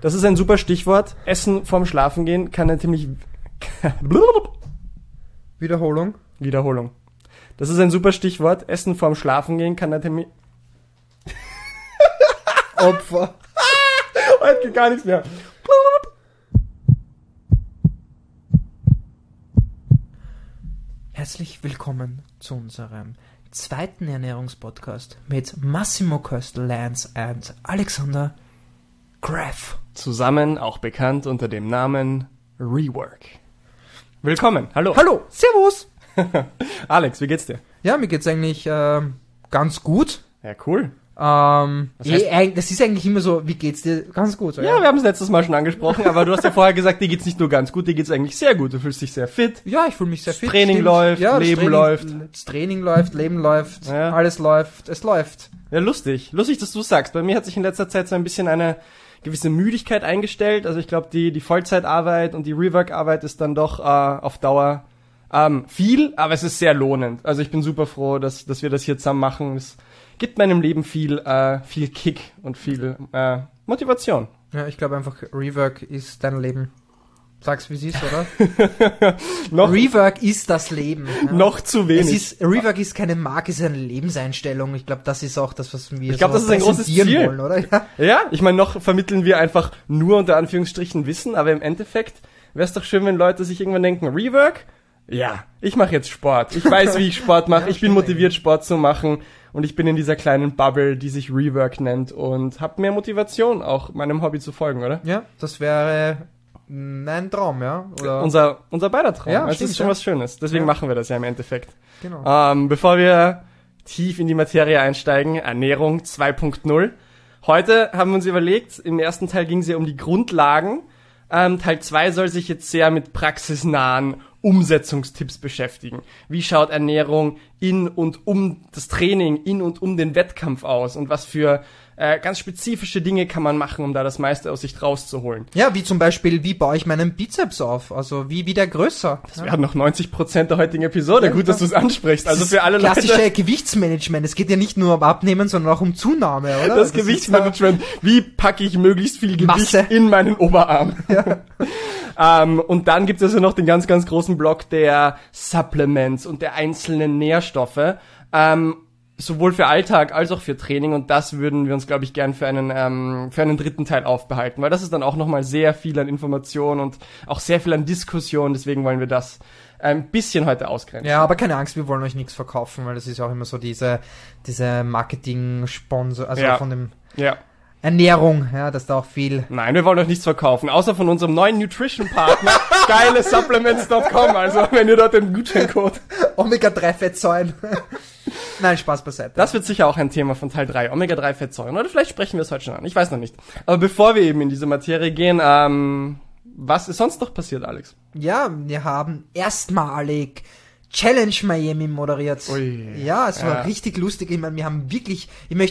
Das ist ein super Stichwort. Essen vorm Schlafengehen kann ein ziemlich... Wiederholung. Das ist ein super Stichwort. Essen vorm Schlafengehen kann ein ziemlich... Opfer. Heute geht gar nichts mehr. Herzlich willkommen zu unserem zweiten Ernährungspodcast mit Massimo Köstl, Lance und Alexander Graf. Zusammen auch bekannt unter dem Namen Rework. Willkommen, hallo. Hallo, servus. Alex, wie geht's dir? Ja, mir geht's eigentlich ganz gut. Ja, cool. Das ist eigentlich immer so, wie geht's dir? Ganz gut. Ja, wir haben es letztes Mal schon angesprochen, aber du hast ja vorher gesagt, dir geht's nicht nur ganz gut, dir geht's eigentlich sehr gut. Du fühlst dich sehr fit. Ja, ich fühle mich sehr fit. Training stimmt. läuft, ja, Leben läuft. Das Training läuft, Leben läuft, Ja. alles läuft, es läuft. Ja, lustig. Lustig, dass du sagst. Bei mir hat sich in letzter Zeit so ein bisschen eine gewisse Müdigkeit eingestellt. Also ich glaube, die Vollzeitarbeit und die Rework-Arbeit ist dann doch auf Dauer viel, aber es ist sehr lohnend. Also ich bin super froh, dass wir das hier zusammen machen. Es gibt meinem Leben viel Kick und viel Motivation. Ja, ich glaube einfach, Rework ist dein Leben. Sag's, wie es ist, oder? Rework ist das Leben. Ja. Noch zu wenig. Rework ist keine Marke, es ist eine Lebenseinstellung. Ich glaube, das ist auch das, was wir das ist ein großes Ziel. wollen, oder? Ja. Ja, ich meine, noch vermitteln wir einfach nur unter Anführungsstrichen Wissen, aber im Endeffekt wäre es doch schön, wenn Leute sich irgendwann denken, Rework? Ja, ich mache jetzt Sport. Ich weiß, wie ich Sport mache. Ja, ich bin motiviert, Sport zu machen. Und ich bin in dieser kleinen Bubble, die sich Rework nennt. Und habe mehr Motivation, auch meinem Hobby zu folgen, oder? Ja, das wäre ein Traum, ja? Oder? Unser beider Traum. Ja, Das stimmt, ist schon ja. was Schönes. Deswegen Ja. machen wir das ja im Endeffekt. Genau. Bevor wir tief in die Materie einsteigen, Ernährung 2.0. Heute haben wir uns überlegt, im ersten Teil ging es ja um die Grundlagen. Teil 2 soll sich jetzt sehr mit praxisnahen Umsetzungstipps beschäftigen. Wie schaut Ernährung in und um das Training, in und um den Wettkampf aus? Und was für ganz spezifische Dinge kann man machen, um da das meiste aus sich rauszuholen? Ja, wie zum Beispiel, wie baue ich meinen Bizeps auf? Also, wie der größer? Das wären noch 90% der heutigen Episode. Ja, Gut, dass du es ansprichst. Also für alle klassische Leute. Gewichtsmanagement. Es geht ja nicht nur um Abnehmen, sondern auch um Zunahme, oder? Das Gewichtsmanagement. Wie packe ich möglichst viel Gewicht Masse in meinen Oberarm? Und dann gibt es ja noch den ganz, ganz großen Block der Supplements und der einzelnen Nährstoffe. Sowohl für Alltag als auch für Training, und das würden wir uns, glaube ich, gern für einen dritten Teil aufbehalten, weil das ist dann auch nochmal sehr viel an Informationen und auch sehr viel an Diskussion, deswegen wollen wir das ein bisschen heute ausgrenzen. Ja, aber keine Angst, wir wollen euch nichts verkaufen, weil das ist auch immer so diese Marketing-Sponsor, also Ja. von dem Ja. Ernährung, ja, dass da auch viel... Nein, wir wollen euch nichts verkaufen, außer von unserem neuen Nutrition-Partner, geilesupplements.com, also wenn ihr dort den Gutscheincode... Omega-3-Fettsäuren. Nein, Spaß beiseite. Das wird sicher auch ein Thema von Teil 3, Omega-3-Fettsäuren, oder vielleicht sprechen wir es heute schon an, ich weiß noch nicht. Aber bevor wir eben in diese Materie gehen, was ist sonst noch passiert, Alex? Ja, wir haben erstmalig Challenge Miami moderiert. Ui. Ja, es war Ja. richtig lustig. Ich meine, wir haben wirklich,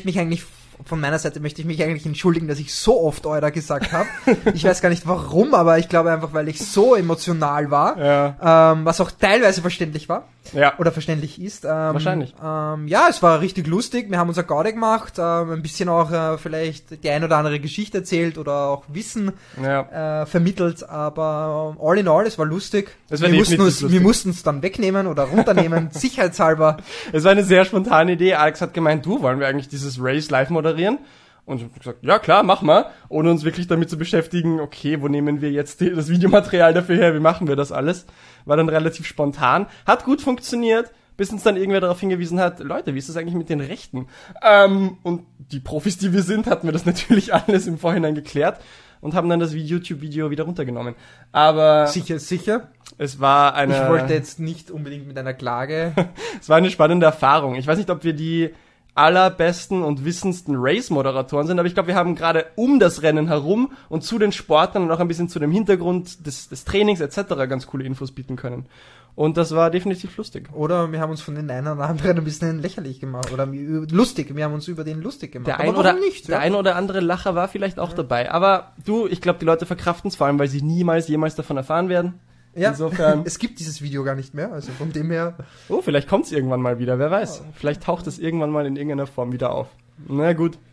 von meiner Seite möchte ich mich eigentlich entschuldigen, dass ich so oft Euer gesagt habe. Ich weiß gar nicht warum, aber ich glaube einfach, weil ich so emotional war, was auch teilweise verständlich war. Ja. Oder verständlich ist. Wahrscheinlich. Ja, es war richtig lustig. Wir haben unser Gaude gemacht, ein bisschen auch vielleicht die ein oder andere Geschichte erzählt oder auch Wissen vermittelt. Aber all in all, es war lustig. Es war Wir definitiv mussten es dann wegnehmen oder runternehmen, sicherheitshalber. Es war eine sehr spontane Idee. Alex hat gemeint, wollen wir eigentlich dieses Race live moderieren? Und ich habe gesagt, ja klar, mach mal. Ohne uns wirklich damit zu beschäftigen, okay, wo nehmen wir jetzt das Videomaterial dafür her, wie machen wir das alles? War dann relativ spontan. Hat gut funktioniert, bis uns dann irgendwer darauf hingewiesen hat, Leute, wie ist das eigentlich mit den Rechten? Und die Profis, die wir sind, hatten wir das natürlich alles im Vorhinein geklärt und haben dann das YouTube-Video wieder runtergenommen. Aber Sicher. es war eine... Ich wollte jetzt nicht unbedingt mit einer Klage. Es war eine spannende Erfahrung. Ich weiß nicht, ob wir die allerbesten und wissendsten Race-Moderatoren sind, aber ich glaube, wir haben gerade um das Rennen herum und zu den Sportlern und auch ein bisschen zu dem Hintergrund des Trainings etc. ganz coole Infos bieten können. Und das war definitiv lustig. Oder wir haben uns von den einen oder anderen ein bisschen lächerlich gemacht. Oder lustig, wir haben uns über den lustig gemacht. Der ein oder andere Lacher war vielleicht auch dabei. Aber ich glaube, die Leute verkraften es, vor allem, weil sie jemals davon erfahren werden. Ja, insofern. es gibt dieses Video gar nicht mehr, also von dem her. Oh, vielleicht kommt es irgendwann mal wieder, wer weiß. Vielleicht taucht es irgendwann mal in irgendeiner Form wieder auf. Na gut.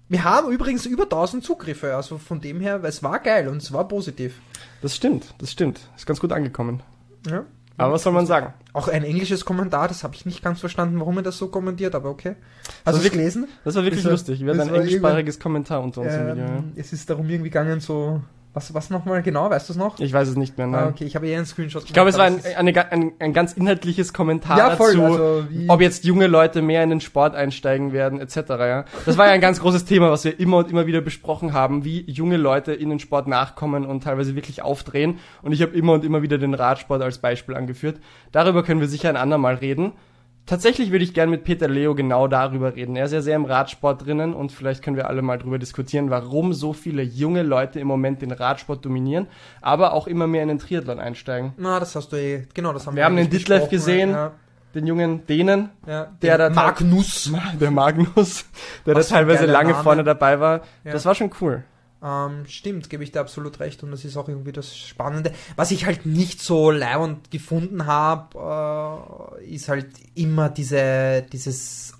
Wir haben übrigens über 1000 Zugriffe, also von dem her, es war geil und es war positiv. Das stimmt. Ist ganz gut angekommen. Ja. Aber was soll man sagen? Auch ein englisches Kommentar, das habe ich nicht ganz verstanden, warum er das so kommentiert, aber okay. Hast du es gelesen? Das war wirklich lustig. Wir hatten ein englischsprachiges Kommentar unter uns im Video. Ja. Es ist darum irgendwie gegangen, so... Was nochmal genau? Weißt du es noch? Ich weiß es nicht mehr, nein. Okay, ich habe einen Screenshot gemacht. Ich glaube, es war ein ganz inhaltliches Kommentar dazu, also ob jetzt junge Leute mehr in den Sport einsteigen werden, etc. Ja. Das war ja ein ganz großes Thema, was wir immer und immer wieder besprochen haben, wie junge Leute in den Sport nachkommen und teilweise wirklich aufdrehen. Und ich habe immer und immer wieder den Radsport als Beispiel angeführt. Darüber können wir sicher ein andermal reden. Tatsächlich würde ich gern mit Peter Leo genau darüber reden. Er ist ja sehr im Radsport drinnen und vielleicht können wir alle mal drüber diskutieren, warum so viele junge Leute im Moment den Radsport dominieren, aber auch immer mehr in den Triathlon einsteigen. Na, das hast du genau, das haben wir haben den Ditlev gesehen, den jungen Dänen, der Magnus, der da teilweise lange vorne dabei war. Ja. Das war schon cool. Stimmt, gebe ich dir absolut recht und das ist auch irgendwie das Spannende. Was ich halt nicht so leibend gefunden habe, ist halt immer dieses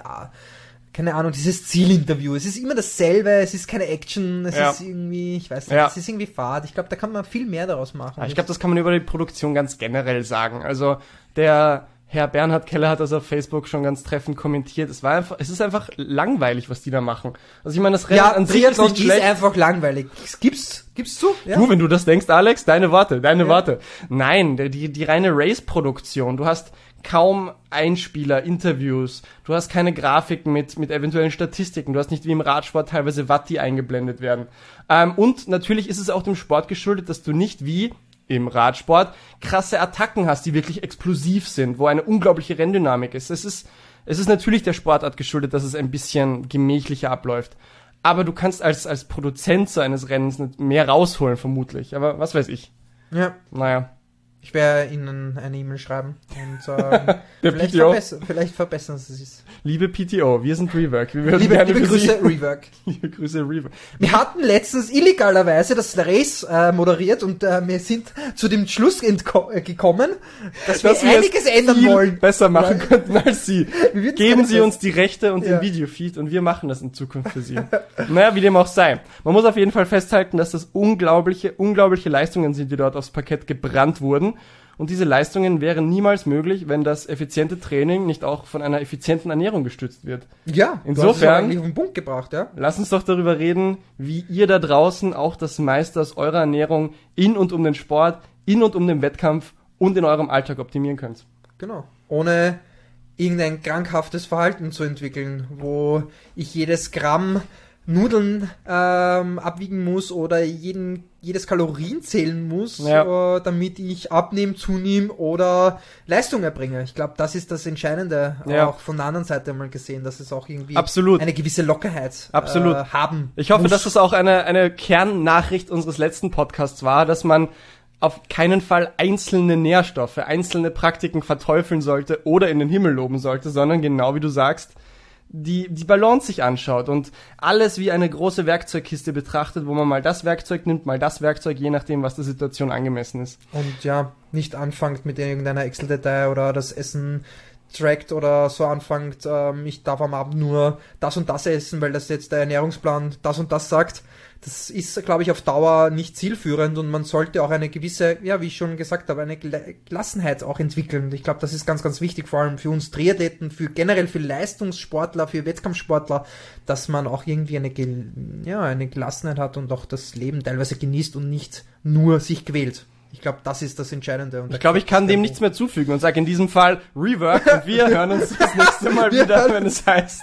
Zielinterview. Es ist immer dasselbe, es ist keine Action, es ist irgendwie, ich weiß nicht, es ist irgendwie fad. Ich glaube, da kann man viel mehr daraus machen. Ja, ich glaube, das kann man über die Produktion ganz generell sagen. Also der Herr Bernhard Keller hat das auf Facebook schon ganz treffend kommentiert. Es ist einfach langweilig, was die da machen. Also ich meine, das Rennen an sich ist nicht schlecht. Ist einfach langweilig. Gibst du? Ja. Du, wenn du das denkst, Alex, deine Worte. Nein, die reine Race-Produktion. Du hast kaum Einspieler, Interviews. Du hast keine Grafiken mit eventuellen Statistiken. Du hast nicht wie im Radsport teilweise Watt, die eingeblendet werden. Und natürlich ist es auch dem Sport geschuldet, dass du nicht wie im Radsport krasse Attacken hast, die wirklich explosiv sind, wo eine unglaubliche Renndynamik ist. Es ist natürlich der Sportart geschuldet, dass es ein bisschen gemächlicher abläuft. Aber du kannst als Produzent so eines Rennens nicht mehr rausholen, vermutlich. Aber was weiß ich. Ja. Naja. Ich werde Ihnen eine E-Mail schreiben und sagen, vielleicht verbessern Sie es. Liebe PTO, wir sind Rework. Liebe Grüße, Rework. Liebe Grüße, Rework. Wir hatten letztens illegalerweise das Race moderiert und wir sind zu dem Schluss gekommen, dass wir einiges ändern wollen. Besser machen könnten als Sie. Geben Sie uns die Rechte und den Videofeed und wir machen das in Zukunft für Sie. Naja, wie dem auch sei. Man muss auf jeden Fall festhalten, dass das unglaubliche Leistungen sind, die dort aufs Parkett gebrannt wurden. Und diese Leistungen wären niemals möglich, wenn das effiziente Training nicht auch von einer effizienten Ernährung gestützt wird. Ja, insofern eigentlich auf den Punkt gebracht, ja. Lass uns doch darüber reden, wie ihr da draußen auch das meiste aus eurer Ernährung in und um den Sport, in und um den Wettkampf und in eurem Alltag optimieren könnt. Genau. Ohne irgendein krankhaftes Verhalten zu entwickeln, wo ich jedes Gramm Nudeln abwiegen muss oder jedes Kalorien zählen muss, damit ich abnehme, zunehme oder Leistung erbringe. Ich glaube, das ist das Entscheidende, auch von der anderen Seite mal gesehen, dass es auch irgendwie eine gewisse Lockerheit haben Ich hoffe, muss. dass es auch eine Kernnachricht unseres letzten Podcasts war, dass man auf keinen Fall einzelne Nährstoffe, einzelne Praktiken verteufeln sollte oder in den Himmel loben sollte, sondern genau wie du sagst, die Balance sich anschaut und alles wie eine große Werkzeugkiste betrachtet, wo man mal das Werkzeug nimmt, mal das Werkzeug, je nachdem, was der Situation angemessen ist. Und ja, nicht anfängt mit irgendeiner Excel-Datei oder das Essen trackt oder so anfängt, ich darf am Abend nur das und das essen, weil das jetzt der Ernährungsplan das und das sagt. Das ist, glaube ich, auf Dauer nicht zielführend und man sollte auch eine gewisse, ja, wie ich schon gesagt habe, eine Gelassenheit auch entwickeln. Und ich glaube, das ist ganz, ganz wichtig, vor allem für uns Triathleten, generell für Leistungssportler, für Wettkampfsportler, dass man auch irgendwie eine Gelassenheit hat und auch das Leben teilweise genießt und nicht nur sich quält. Ich glaube, das ist das Entscheidende. Und ich glaube, ich kann dem nichts mehr zufügen und sage in diesem Fall Rework und wir hören uns das nächste Mal wieder, wenn es heißt...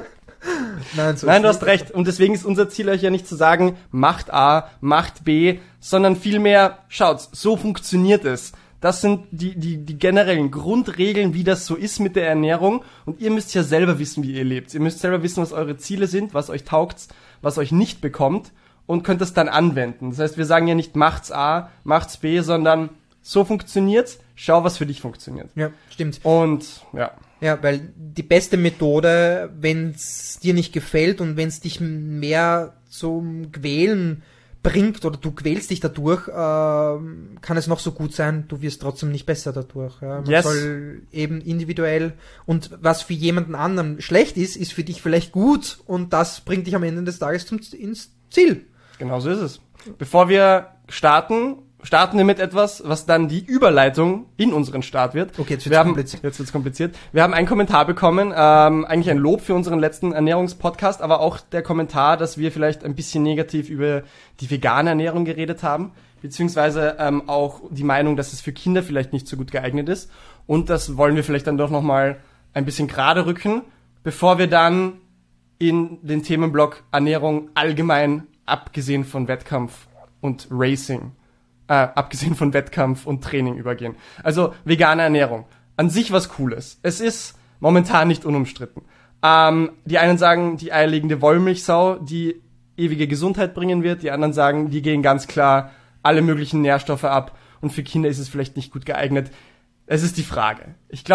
Nein, du hast recht. Und deswegen ist unser Ziel euch ja nicht zu sagen, macht A, macht B, sondern vielmehr, schaut, so funktioniert es. Das sind die generellen Grundregeln, wie das so ist mit der Ernährung. Und ihr müsst ja selber wissen, wie ihr lebt. Ihr müsst selber wissen, was eure Ziele sind, was euch taugt, was euch nicht bekommt und könnt das dann anwenden. Das heißt, wir sagen ja nicht, macht's A, macht's B, sondern so funktioniert's. Schau, was für dich funktioniert. Ja, stimmt. Und, ja. Ja, weil die beste Methode, wenn es dir nicht gefällt und wenn es dich mehr zum Quälen bringt oder du quälst dich dadurch, kann es noch so gut sein, du wirst trotzdem nicht besser dadurch. Ja? Man soll eben individuell, und was für jemanden anderen schlecht ist für dich vielleicht gut, und das bringt dich am Ende des Tages ins Ziel. Genau so ist es. Bevor wir starten wir mit etwas, was dann die Überleitung in unseren Start wird. Okay, jetzt wird's kompliziert. Wir haben einen Kommentar bekommen, eigentlich ein Lob für unseren letzten Ernährungspodcast, aber auch der Kommentar, dass wir vielleicht ein bisschen negativ über die vegane Ernährung geredet haben, beziehungsweise auch die Meinung, dass es für Kinder vielleicht nicht so gut geeignet ist. Und das wollen wir vielleicht dann doch nochmal ein bisschen gerade rücken, bevor wir dann in den Themenblock Ernährung allgemein, abgesehen von Wettkampf und Racing, abgesehen von Wettkampf und Training übergehen. Also vegane Ernährung. An sich was Cooles. Es ist momentan nicht unumstritten. Die einen sagen, die eierlegende Wollmilchsau, die ewige Gesundheit bringen wird. Die anderen sagen, die gehen ganz klar alle möglichen Nährstoffe ab. Und für Kinder ist es vielleicht nicht gut geeignet. Es ist die Frage.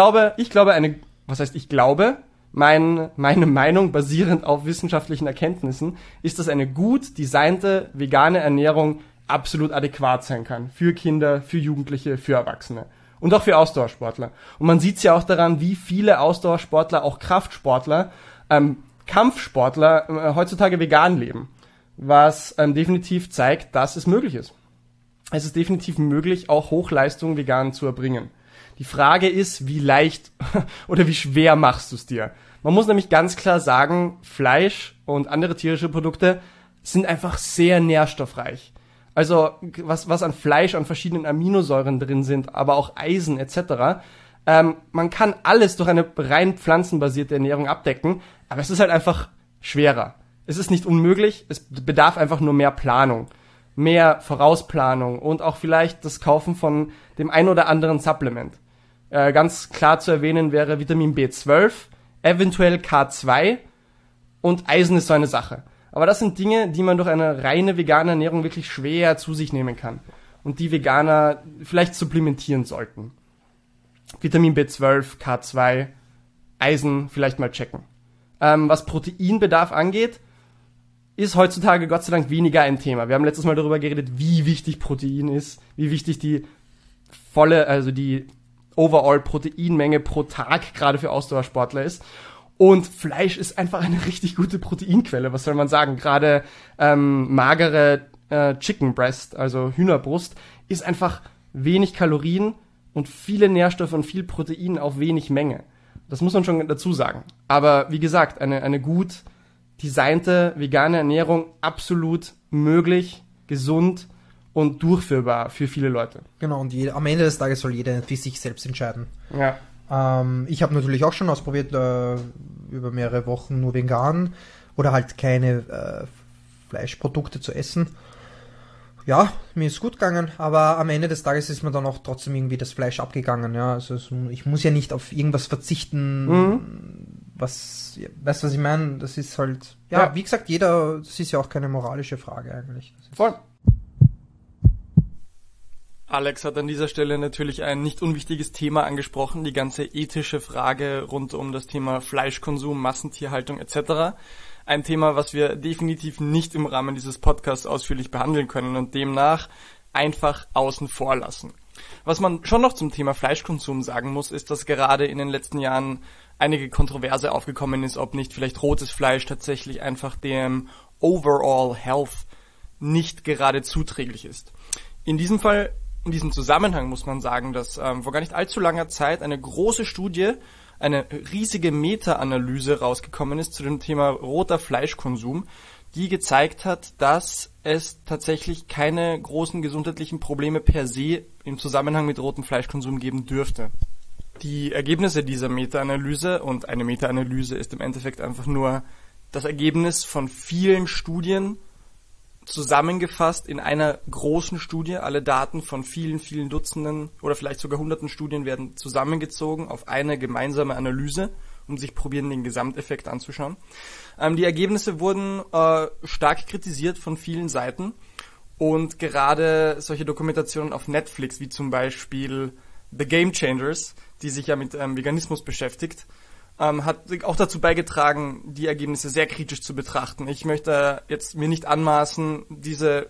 Meine Meinung basierend auf wissenschaftlichen Erkenntnissen ist, dass eine gut designte vegane Ernährung absolut adäquat sein kann. Für Kinder, für Jugendliche, für Erwachsene. Und auch für Ausdauersportler. Und man sieht es ja auch daran, wie viele Ausdauersportler, auch Kraftsportler, Kampfsportler heutzutage vegan leben. Was definitiv zeigt, dass es möglich ist. Es ist definitiv möglich, auch Hochleistung vegan zu erbringen. Die Frage ist, wie leicht oder wie schwer machst du es dir? Man muss nämlich ganz klar sagen, Fleisch und andere tierische Produkte sind einfach sehr nährstoffreich. Also was an Fleisch, an verschiedenen Aminosäuren drin sind, aber auch Eisen etc. Man kann alles durch eine rein pflanzenbasierte Ernährung abdecken, aber es ist halt einfach schwerer. Es ist nicht unmöglich, es bedarf einfach nur mehr Planung, mehr Vorausplanung und auch vielleicht das Kaufen von dem ein oder anderen Supplement. Ganz klar zu erwähnen wäre Vitamin B12, eventuell K2 und Eisen ist so eine Sache. Aber das sind Dinge, die man durch eine reine vegane Ernährung wirklich schwer zu sich nehmen kann und die Veganer vielleicht supplementieren sollten. Vitamin B12, K2, Eisen vielleicht mal checken. Was Proteinbedarf angeht, ist heutzutage Gott sei Dank weniger ein Thema. Wir haben letztes Mal darüber geredet, wie wichtig Protein ist, wie wichtig die Overall Proteinmenge pro Tag gerade für Ausdauersportler ist. Und Fleisch ist einfach eine richtig gute Proteinquelle, was soll man sagen? Gerade magere Chicken Breast, also Hühnerbrust, ist einfach wenig Kalorien und viele Nährstoffe und viel Protein auf wenig Menge. Das muss man schon dazu sagen. Aber wie gesagt, eine gut designte vegane Ernährung absolut möglich, gesund und durchführbar für viele Leute. Genau, und am Ende des Tages soll jeder für sich selbst entscheiden. Ja. Ich habe natürlich auch schon ausprobiert, über mehrere Wochen nur vegan oder halt keine Fleischprodukte zu essen. Ja, mir ist gut gegangen, aber am Ende des Tages ist mir dann auch trotzdem irgendwie das Fleisch abgegangen. Ja, also ich muss ja nicht auf irgendwas verzichten, weißt du, was ich meine? Das ist halt, ja, wie gesagt, das ist ja auch keine moralische Frage eigentlich. Voll. Alex hat an dieser Stelle natürlich ein nicht unwichtiges Thema angesprochen, die ganze ethische Frage rund um das Thema Fleischkonsum, Massentierhaltung etc. Ein Thema, was wir definitiv nicht im Rahmen dieses Podcasts ausführlich behandeln können und demnach einfach außen vor lassen. Was man schon noch zum Thema Fleischkonsum sagen muss, ist, dass gerade in den letzten Jahren einige Kontroverse aufgekommen ist, ob nicht vielleicht rotes Fleisch tatsächlich einfach dem Overall Health nicht gerade zuträglich ist. In diesem Zusammenhang muss man sagen, dass vor gar nicht allzu langer Zeit eine große Studie, eine riesige Meta-Analyse rausgekommen ist zu dem Thema roter Fleischkonsum, die gezeigt hat, dass es tatsächlich keine großen gesundheitlichen Probleme per se im Zusammenhang mit rotem Fleischkonsum geben dürfte. Die Ergebnisse dieser Meta-Analyse, und eine Meta-Analyse ist im Endeffekt einfach nur das Ergebnis von vielen Studien, zusammengefasst in einer großen Studie. Alle Daten von vielen, vielen Dutzenden oder vielleicht sogar hunderten Studien werden zusammengezogen auf eine gemeinsame Analyse, um sich probieren, den Gesamteffekt anzuschauen. Die Ergebnisse wurden stark kritisiert von vielen Seiten und gerade solche Dokumentationen auf Netflix, wie zum Beispiel The Game Changers, die sich ja mit Veganismus beschäftigt, hat auch dazu beigetragen, die Ergebnisse sehr kritisch zu betrachten. Ich möchte jetzt mir nicht anmaßen, diese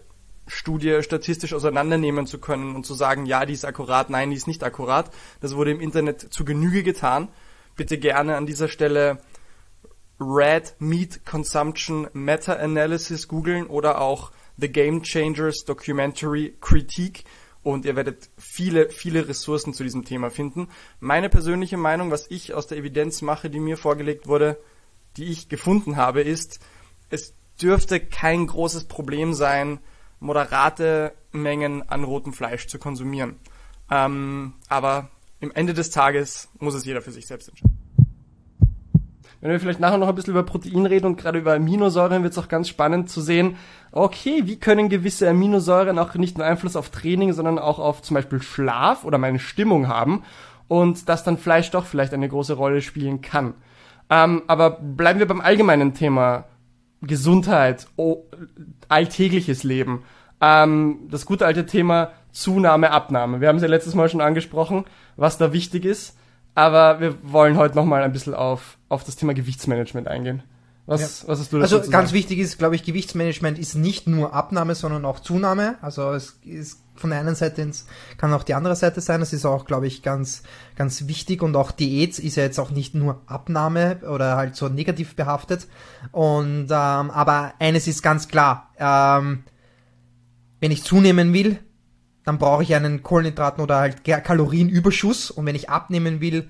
Studie statistisch auseinandernehmen zu können und zu sagen, ja, die ist akkurat, nein, die ist nicht akkurat. Das wurde im Internet zu Genüge getan. Bitte gerne an dieser Stelle Red Meat Consumption Meta-Analysis googeln oder auch The Game Changers Documentary Critique und ihr werdet viele, viele Ressourcen zu diesem Thema finden. Meine persönliche Meinung, was ich aus der Evidenz mache, die mir vorgelegt wurde, die ich gefunden habe, ist, es dürfte kein großes Problem sein, moderate Mengen an rotem Fleisch zu konsumieren. Aber im Ende des Tages muss es jeder für sich selbst entscheiden. Wenn wir vielleicht nachher noch ein bisschen über Protein reden und gerade über Aminosäuren, wird es auch ganz spannend zu sehen, okay, wie können gewisse Aminosäuren auch nicht nur Einfluss auf Training, sondern auch auf zum Beispiel Schlaf oder meine Stimmung haben und dass dann Fleisch doch vielleicht eine große Rolle spielen kann. Aber bleiben wir beim allgemeinen Thema Gesundheit, alltägliches Leben. Das gute alte Thema Zunahme, Abnahme. Wir haben es ja letztes Mal schon angesprochen, was da wichtig ist. Aber wir wollen heute nochmal ein bisschen auf das Thema Gewichtsmanagement eingehen. Was hast du dazu zu sagen? Ganz wichtig ist, glaube ich, Gewichtsmanagement ist nicht nur Abnahme, sondern auch Zunahme. Also es ist von der einen Seite kann auch die andere Seite sein. Das ist auch, glaube ich, ganz, ganz wichtig. Und auch Diät ist ja jetzt auch nicht nur Abnahme oder halt so negativ behaftet. Und aber eines ist ganz klar, wenn ich zunehmen will, dann brauche ich einen Kohlenhydraten oder halt Kalorienüberschuss. Und wenn ich abnehmen will,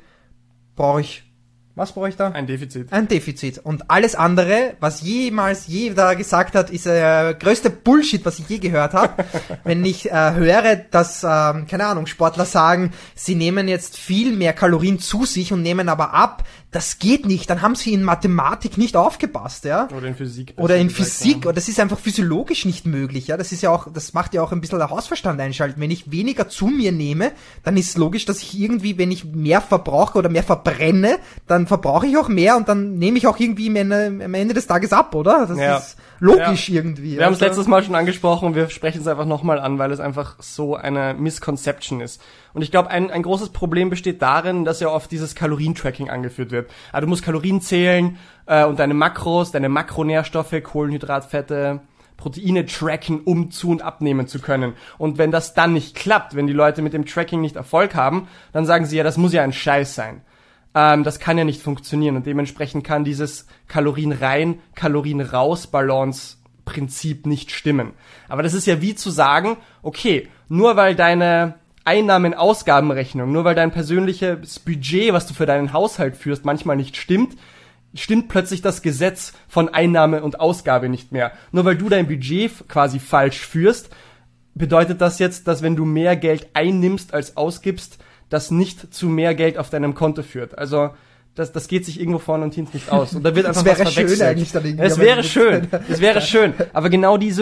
was brauche ich da? Ein Defizit. Ein Defizit. Und alles andere, was jemals jeder gesagt hat, ist der größte Bullshit, was ich je gehört habe. Wenn ich höre, dass, keine Ahnung, Sportler sagen, sie nehmen jetzt viel mehr Kalorien zu sich und nehmen aber ab, das geht nicht. Dann haben sie in Mathematik nicht aufgepasst, ja. Oder in Physik. Oder in Physik. Ja. Und das ist einfach physiologisch nicht möglich, ja. Das macht ja auch ein bisschen der Hausverstand einschalten. Wenn ich weniger zu mir nehme, dann ist logisch, dass ich irgendwie, wenn ich mehr verbrauche oder mehr verbrenne, dann verbrauche ich auch mehr und dann nehme ich auch irgendwie am Ende des Tages ab, oder? Das ist logisch irgendwie. Wir haben es letztes Mal schon angesprochen und wir sprechen es einfach nochmal an, weil es einfach so eine Misconception ist. Und ich glaube, ein großes Problem besteht darin, dass ja oft dieses Kalorientracking angeführt wird. Also du musst Kalorien zählen und deine Makros, deine Makronährstoffe, Kohlenhydratfette, Proteine tracken, um zu- und abnehmen zu können. Und wenn das dann nicht klappt, wenn die Leute mit dem Tracking nicht Erfolg haben, dann sagen sie ja, das muss ja ein Scheiß sein. Das kann ja nicht funktionieren und dementsprechend kann dieses Kalorien rein, Kalorien raus Balance Prinzip nicht stimmen. Aber das ist ja wie zu sagen, okay, nur weil deine Einnahmen-Ausgabenrechnung, nur weil dein persönliches Budget, was du für deinen Haushalt führst, manchmal nicht stimmt plötzlich das Gesetz von Einnahme und Ausgabe nicht mehr. Nur weil du dein Budget quasi falsch führst, bedeutet das jetzt, dass wenn du mehr Geld einnimmst als ausgibst, das nicht zu mehr Geld auf deinem Konto führt. Also das geht sich irgendwo vorne und hinten nicht aus. Und da wird einfach was verwechselt. Schön eigentlich dann irgendwie, es wäre schön. Aber genau diese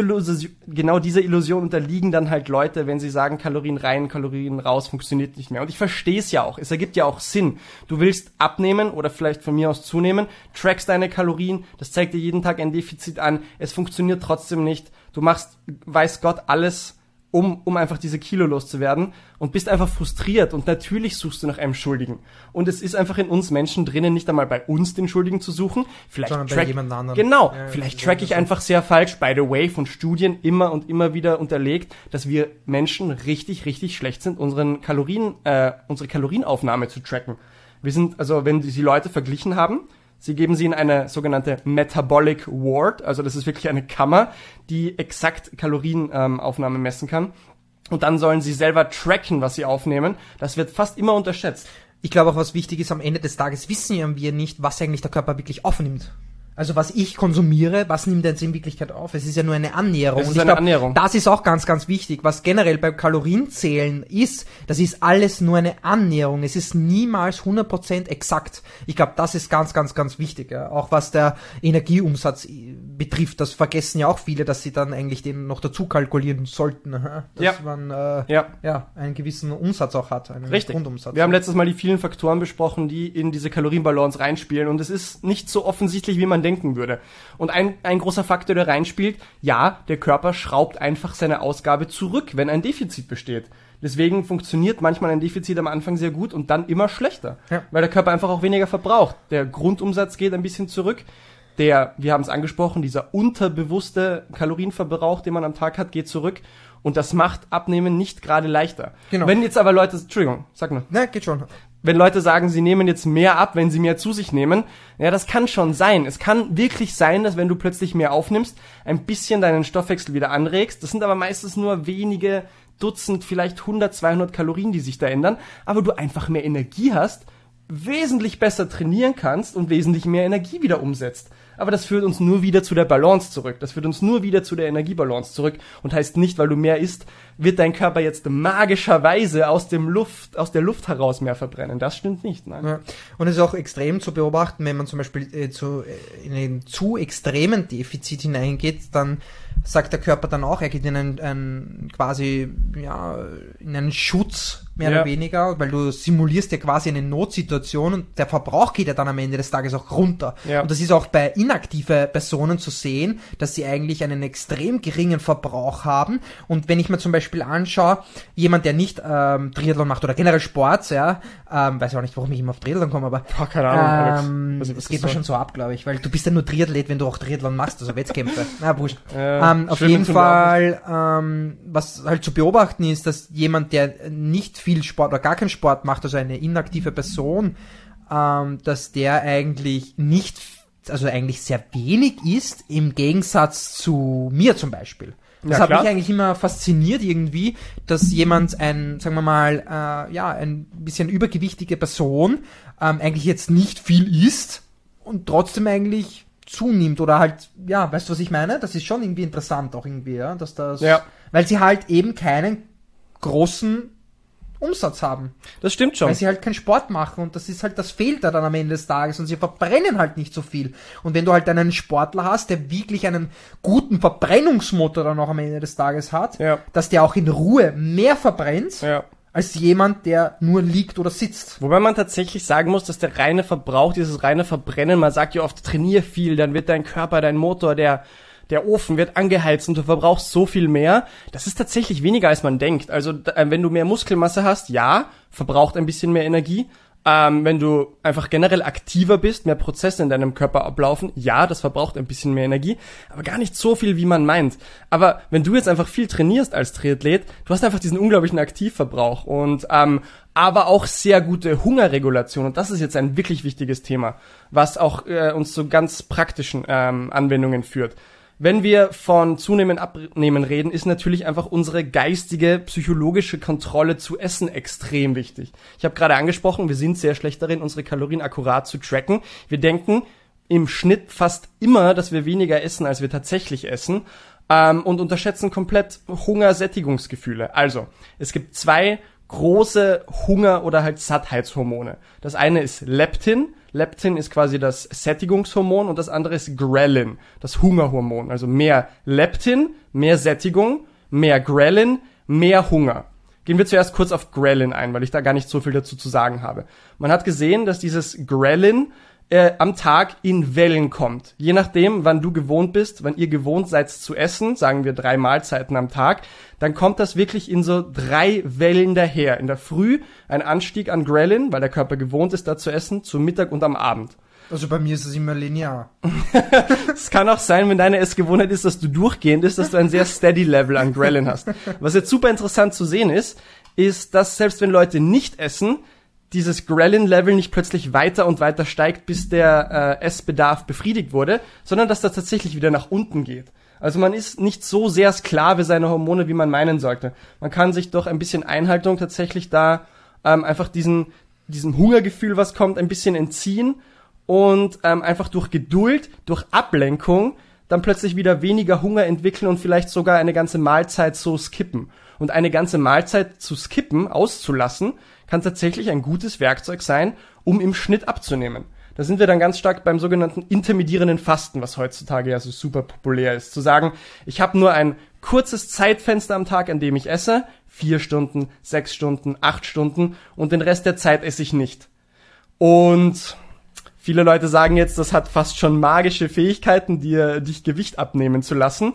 Illusion unterliegen dann halt Leute, wenn sie sagen, Kalorien rein, Kalorien raus, funktioniert nicht mehr. Und ich verstehe es ja auch. Es ergibt ja auch Sinn. Du willst abnehmen oder vielleicht von mir aus zunehmen, trackst deine Kalorien, das zeigt dir jeden Tag ein Defizit an. Es funktioniert trotzdem nicht. Du machst, weiß Gott, alles, um einfach diese Kilo loszuwerden und bist einfach frustriert und natürlich suchst du nach einem Schuldigen. Und es ist einfach in uns Menschen drinnen, nicht einmal bei uns den Schuldigen zu suchen, sondern bei jemand anderem. Genau, vielleicht track ich einfach sehr falsch, by the way, von Studien immer und immer wieder unterlegt, dass wir Menschen richtig, richtig schlecht sind, unsere Kalorienaufnahme zu tracken. Wir sind, also wenn die Leute verglichen haben, sie geben sie in eine sogenannte Metabolic Ward, also das ist wirklich eine Kammer, die exakt Kalorienaufnahme messen kann. Und dann sollen sie selber tracken, was sie aufnehmen. Das wird fast immer unterschätzt. Ich glaube auch, was wichtig ist, am Ende des Tages wissen wir nicht, was eigentlich der Körper wirklich aufnimmt. Also was ich konsumiere, was nimmt er jetzt in Wirklichkeit auf? Es ist ja nur eine Annäherung. Es ist eine Annäherung. Das ist auch ganz, ganz wichtig. Was generell beim Kalorienzählen ist, das ist alles nur eine Annäherung. Es ist niemals 100% exakt. Ich glaube, das ist ganz, ganz, ganz wichtig. Ja. Auch was der Energieumsatz betrifft, das vergessen ja auch viele, dass sie dann eigentlich den noch dazu kalkulieren sollten. Dass man einen gewissen Umsatz auch hat, einen Richtig. Grundumsatz. Wir haben letztes Mal die vielen Faktoren besprochen, die in diese Kalorienbalance reinspielen und es ist nicht so offensichtlich, wie man denken würde. Und ein großer Faktor, der reinspielt, ja, der Körper schraubt einfach seine Ausgabe zurück, wenn ein Defizit besteht. Deswegen funktioniert manchmal ein Defizit am Anfang sehr gut und dann immer schlechter, weil der Körper einfach auch weniger verbraucht. Der Grundumsatz geht ein bisschen zurück. wir haben es angesprochen, dieser unterbewusste Kalorienverbrauch, den man am Tag hat, geht zurück. Und das macht Abnehmen nicht gerade leichter. Genau. Wenn jetzt aber Leute, Entschuldigung, sag nur. Na, geht schon. Wenn Leute sagen, sie nehmen jetzt mehr ab, wenn sie mehr zu sich nehmen, ja, das kann schon sein. Es kann wirklich sein, dass wenn du plötzlich mehr aufnimmst, ein bisschen deinen Stoffwechsel wieder anregst. Das sind aber meistens nur wenige Dutzend, vielleicht 100, 200 Kalorien, die sich da ändern. Aber du einfach mehr Energie hast, wesentlich besser trainieren kannst und wesentlich mehr Energie wieder umsetzt. Aber das führt uns nur wieder zu der Balance zurück. Das führt uns nur wieder zu der Energiebalance zurück und heißt nicht, weil du mehr isst, wird dein Körper jetzt magischerweise aus der Luft heraus mehr verbrennen. Das stimmt nicht, nein. Ja. Und es ist auch extrem zu beobachten, wenn man zum Beispiel in einen zu extremen Defizit hineingeht, dann sagt der Körper dann auch, er geht in einen Schutz, mehr oder weniger, weil du simulierst ja quasi eine Notsituation und der Verbrauch geht ja dann am Ende des Tages auch runter. Ja. Und das ist auch bei inaktive Personen zu sehen, dass sie eigentlich einen extrem geringen Verbrauch haben. Und wenn ich mir zum Beispiel anschaue, jemand, der nicht Triathlon macht oder generell Sport, ja, weiß ich auch nicht, warum ich immer auf Triathlon komme, aber keine Ahnung, Alex. Das geht mir schon so ab, glaube ich, weil du bist ja nur Triathlet, wenn du auch Triathlon machst, also Wettkämpfe. Na, wurscht. Auf jeden Fall, was halt zu beobachten ist, dass jemand, der nicht viel Sport oder gar keinen Sport macht, also eine inaktive Person, dass der eigentlich eigentlich sehr wenig isst, im Gegensatz zu mir zum Beispiel. Das hat mich eigentlich immer fasziniert irgendwie, dass jemand ein bisschen übergewichtige Person eigentlich jetzt nicht viel isst und trotzdem eigentlich zunimmt oder halt, ja, weißt du, was ich meine? Das ist schon irgendwie interessant auch irgendwie, ja, dass das, weil sie halt eben keinen großen Umsatz haben. Das stimmt schon. Weil sie halt keinen Sport machen und das ist halt, das fehlt da dann am Ende des Tages und sie verbrennen halt nicht so viel. Und wenn du halt einen Sportler hast, der wirklich einen guten Verbrennungsmotor dann auch am Ende des Tages hat, dass der auch in Ruhe mehr verbrennt, als jemand, der nur liegt oder sitzt. Wobei man tatsächlich sagen muss, dass der reine Verbrauch, dieses reine Verbrennen, man sagt ja oft, trainier viel, dann wird dein Körper, dein Motor, der Ofen wird angeheizt und du verbrauchst so viel mehr. Das ist tatsächlich weniger, als man denkt. Also wenn du mehr Muskelmasse hast, verbraucht ein bisschen mehr Energie. Wenn du einfach generell aktiver bist, mehr Prozesse in deinem Körper ablaufen, das verbraucht ein bisschen mehr Energie, aber gar nicht so viel, wie man meint. Aber wenn du jetzt einfach viel trainierst als Triathlet, du hast einfach diesen unglaublichen Aktivverbrauch und aber auch sehr gute Hungerregulation. Und das ist jetzt ein wirklich wichtiges Thema, was auch uns zu ganz praktischen Anwendungen führt. Wenn wir von Zunehmen, Abnehmen reden, ist natürlich einfach unsere geistige, psychologische Kontrolle zu essen extrem wichtig. Ich habe gerade angesprochen, wir sind sehr schlecht darin, unsere Kalorien akkurat zu tracken. Wir denken im Schnitt fast immer, dass wir weniger essen, als wir tatsächlich essen, und unterschätzen komplett Hunger-Sättigungsgefühle. Also, es gibt zwei große Hunger- oder halt Sattheitshormone. Das eine ist Leptin. Leptin ist quasi das Sättigungshormon und das andere ist Ghrelin, das Hungerhormon. Also mehr Leptin, mehr Sättigung, mehr Ghrelin, mehr Hunger. Gehen wir zuerst kurz auf Ghrelin ein, weil ich da gar nicht so viel dazu zu sagen habe. Man hat gesehen, dass dieses Ghrelin am Tag in Wellen kommt. Je nachdem, wann du gewohnt bist, wann ihr gewohnt seid zu essen, sagen wir 3 Mahlzeiten am Tag, dann kommt das wirklich in so 3 Wellen daher. In der Früh ein Anstieg an Ghrelin, weil der Körper gewohnt ist, da zu essen, zum Mittag und am Abend. Also bei mir ist es immer linear. Es kann auch sein, wenn deine Essgewohnheit ist, dass du durchgehend ist, dass du ein sehr steady Level an Ghrelin hast. Was jetzt super interessant zu sehen ist, dass selbst wenn Leute nicht essen, dieses Ghrelin-Level nicht plötzlich weiter und weiter steigt, bis der Essbedarf befriedigt wurde, sondern dass das tatsächlich wieder nach unten geht. Also man ist nicht so sehr Sklave seiner Hormone, wie man meinen sollte. Man kann sich durch ein bisschen Einhaltung tatsächlich da einfach diesem Hungergefühl, was kommt, ein bisschen entziehen und einfach durch Geduld, durch Ablenkung dann plötzlich wieder weniger Hunger entwickeln und vielleicht sogar eine ganze Mahlzeit so skippen. Und eine ganze Mahlzeit zu skippen, auszulassen, kann tatsächlich ein gutes Werkzeug sein, um im Schnitt abzunehmen. Da sind wir dann ganz stark beim sogenannten intermittierenden Fasten, was heutzutage ja so super populär ist. Zu sagen, ich habe nur ein kurzes Zeitfenster am Tag, an dem ich esse, 4 Stunden, 6 Stunden, 8 Stunden und den Rest der Zeit esse ich nicht. Und viele Leute sagen jetzt, das hat fast schon magische Fähigkeiten, dich Gewicht abnehmen zu lassen.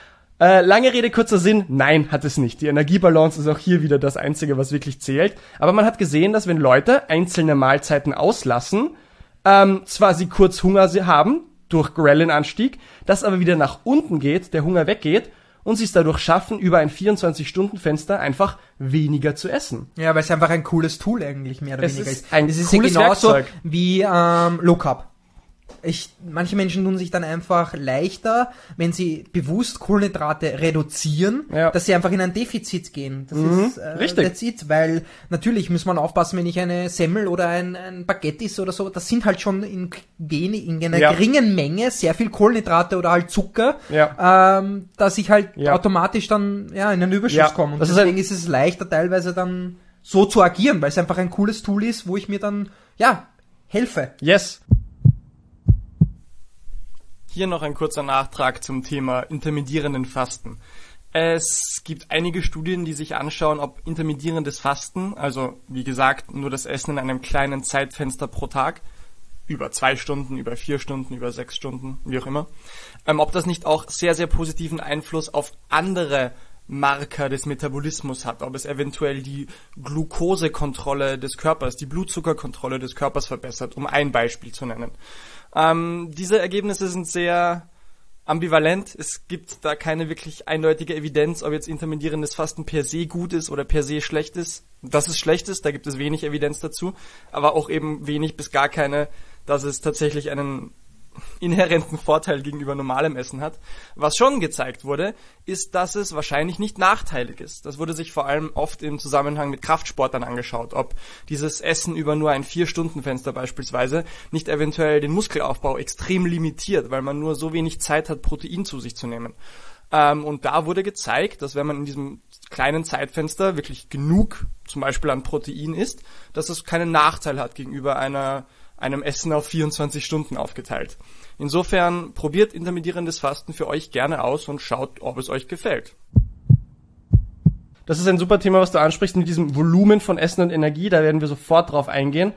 Lange Rede, kurzer Sinn, nein, hat es nicht. Die Energiebalance ist auch hier wieder das Einzige, was wirklich zählt. Aber man hat gesehen, dass wenn Leute einzelne Mahlzeiten auslassen, zwar sie kurz Hunger haben, durch Ghrelin-Anstieg, das aber wieder nach unten geht, der Hunger weggeht und sie es dadurch schaffen, über ein 24-Stunden-Fenster einfach weniger zu essen. Ja, weil es einfach ein cooles Tool eigentlich mehr oder weniger ist. Ein es ist cooles ja genauso Werkzeug. wie Low Carb. Manche Menschen tun sich dann einfach leichter, wenn sie bewusst Kohlenhydrate reduzieren, dass sie einfach in ein Defizit gehen. Das ist richtig. That's it, weil natürlich muss man aufpassen, wenn ich eine Semmel oder ein Baguette isse oder so, das sind halt schon in einer geringen Menge sehr viel Kohlenhydrate oder halt Zucker, dass ich halt automatisch dann in einen Überschuss komme. Und deswegen ist es leichter teilweise dann so zu agieren, weil es einfach ein cooles Tool ist, wo ich mir dann helfe. Yes. Hier noch ein kurzer Nachtrag zum Thema intermittierenden Fasten. Es gibt einige Studien, die sich anschauen, ob intermittierendes Fasten, also wie gesagt, nur das Essen in einem kleinen Zeitfenster pro Tag, über 2 Stunden, über 4 Stunden, über 6 Stunden, wie auch immer, ob das nicht auch sehr, sehr positiven Einfluss auf andere Marker des Metabolismus hat, ob es eventuell die Glukosekontrolle des Körpers, die Blutzuckerkontrolle des Körpers verbessert, um ein Beispiel zu nennen. Diese Ergebnisse sind sehr ambivalent. Es gibt da keine wirklich eindeutige Evidenz, ob jetzt intermittierendes Fasten per se gut ist oder per se schlecht ist. Dass es schlecht ist, da gibt es wenig Evidenz dazu, aber auch eben wenig bis gar keine, dass es tatsächlich einen inhärenten Vorteil gegenüber normalem Essen hat. Was schon gezeigt wurde, ist, dass es wahrscheinlich nicht nachteilig ist. Das wurde sich vor allem oft im Zusammenhang mit Kraftsportlern angeschaut, ob dieses Essen über nur ein 4-Stunden-Fenster beispielsweise nicht eventuell den Muskelaufbau extrem limitiert, weil man nur so wenig Zeit hat, Protein zu sich zu nehmen. Und da wurde gezeigt, dass wenn man in diesem kleinen Zeitfenster wirklich genug zum Beispiel an Protein isst, dass es keinen Nachteil hat gegenüber einem Essen auf 24 Stunden aufgeteilt. Insofern probiert intermittierendes Fasten für euch gerne aus und schaut, ob es euch gefällt. Das ist ein super Thema, was du ansprichst mit diesem Volumen von Essen und Energie, da werden wir sofort drauf eingehen.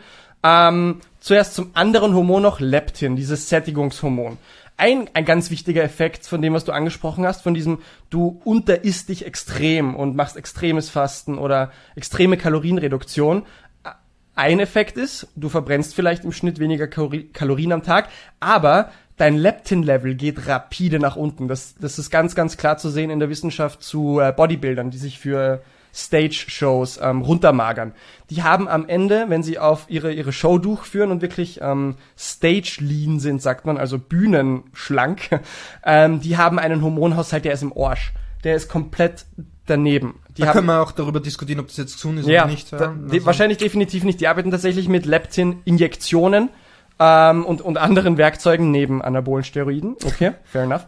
Zuerst zum anderen Hormon noch Leptin, dieses Sättigungshormon. Ein ganz wichtiger Effekt von dem, was du angesprochen hast, von diesem, du unterisst dich extrem und machst extremes Fasten oder extreme Kalorienreduktion. Ein Effekt ist, du verbrennst vielleicht im Schnitt weniger Kalorien am Tag, aber dein Leptin-Level geht rapide nach unten. Das ist ganz, ganz klar zu sehen in der Wissenschaft zu Bodybuildern, die sich für Stage-Shows runtermagern. Die haben am Ende, wenn sie auf ihre Show durchführen und wirklich Stage-lean sind, sagt man, also bühnenschlank, die haben einen Hormonhaushalt, der ist im Arsch. Der ist komplett daneben. Da können wir auch darüber diskutieren, ob das jetzt gesund ist oder nicht. Wahrscheinlich definitiv nicht. Die arbeiten tatsächlich mit Leptin-Injektionen und anderen Werkzeugen neben anabolen Steroiden. Okay, fair enough.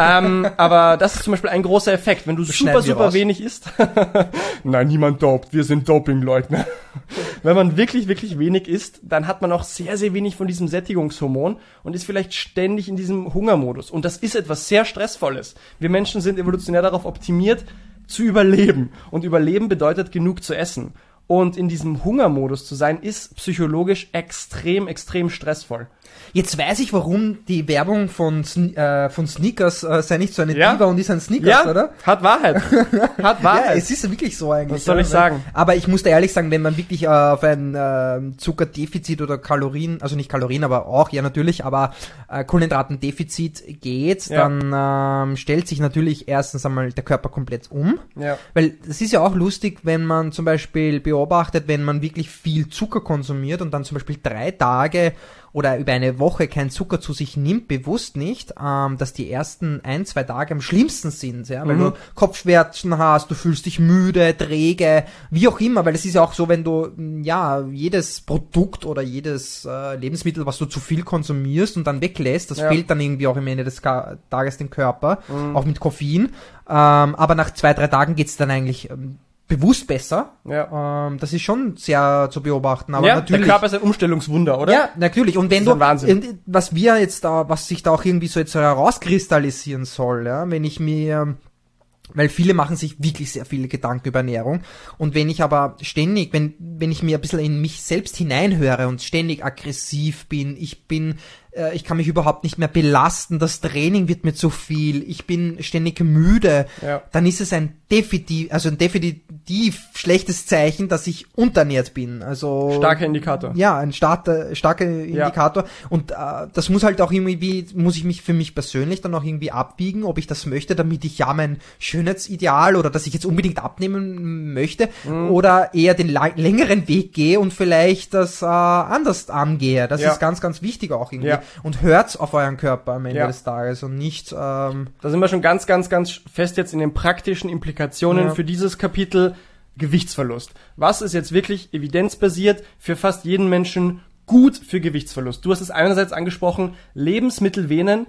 Aber das ist zum Beispiel ein großer Effekt, wenn du super wenig isst. Nein, niemand dopt. Wir sind Dopingleugner. Wenn man wirklich, wirklich wenig isst, dann hat man auch sehr, sehr wenig von diesem Sättigungshormon und ist vielleicht ständig in diesem Hungermodus. Und das ist etwas sehr Stressvolles. Wir Menschen sind evolutionär darauf optimiert, zu überleben. Und überleben bedeutet, genug zu essen. Und in diesem Hungermodus zu sein, ist psychologisch extrem, extrem stressvoll. Jetzt weiß ich, warum die Werbung von Snickers sei nicht so eine Diva und ist ein Snickers, oder? Hat Wahrheit. Hat Wahrheit. Ja, es ist wirklich so eigentlich. Was soll ich sagen? Aber ich muss da ehrlich sagen, wenn man wirklich auf ein Zuckerdefizit oder Kalorien, also nicht Kalorien, aber auch, ja natürlich, aber Kohlenhydratendefizit geht, dann stellt sich natürlich erstens einmal der Körper komplett um. Ja. Weil es ist ja auch lustig, wenn man zum Beispiel beobachtet, wenn man wirklich viel Zucker konsumiert und dann zum Beispiel 3 Tage oder über eine Woche kein Zucker zu sich nimmt, bewusst nicht, dass die ersten 1-2 Tage am schlimmsten sind, ja, weil du Kopfschmerzen hast, du fühlst dich müde, träge, wie auch immer, weil es ist ja auch so, wenn du, jedes Produkt oder jedes Lebensmittel, was du zu viel konsumierst und dann weglässt, das fehlt dann irgendwie auch am Ende des Tages dem Körper, auch mit Koffein, aber nach 2-3 Tagen geht's dann eigentlich bewusst besser. Ja. Das ist schon sehr zu beobachten. Aber natürlich, der Körper ist ein Umstellungswunder, oder? Ja, natürlich. Und wenn du, was sich da auch irgendwie so jetzt herauskristallisieren soll, ja, wenn ich mir, weil viele machen sich wirklich sehr viele Gedanken über Ernährung. Und wenn ich aber ständig, wenn ich mir ein bisschen in mich selbst hineinhöre und ständig aggressiv bin, ich bin ich kann mich überhaupt nicht mehr belasten, das Training wird mir zu viel, ich bin ständig müde, dann ist es ein definitiv schlechtes Zeichen, dass ich unterernährt bin. Also starker Indikator. Ja, ein starker Indikator. Und das muss halt auch irgendwie, muss ich mich für mich persönlich dann auch irgendwie abbiegen, ob ich das möchte, damit ich ja mein Schönheitsideal oder dass ich jetzt unbedingt abnehmen möchte oder eher den längeren Weg gehe und vielleicht das anders angehe. Das ist ganz, ganz wichtig auch irgendwie. Ja. Und hört auf euren Körper am Ende des Tages und nicht... Da sind wir schon ganz, ganz, ganz fest jetzt in den praktischen Implikationen für dieses Kapitel Gewichtsverlust. Was ist jetzt wirklich evidenzbasiert für fast jeden Menschen gut für Gewichtsverlust? Du hast es einerseits angesprochen, Lebensmittel wählen,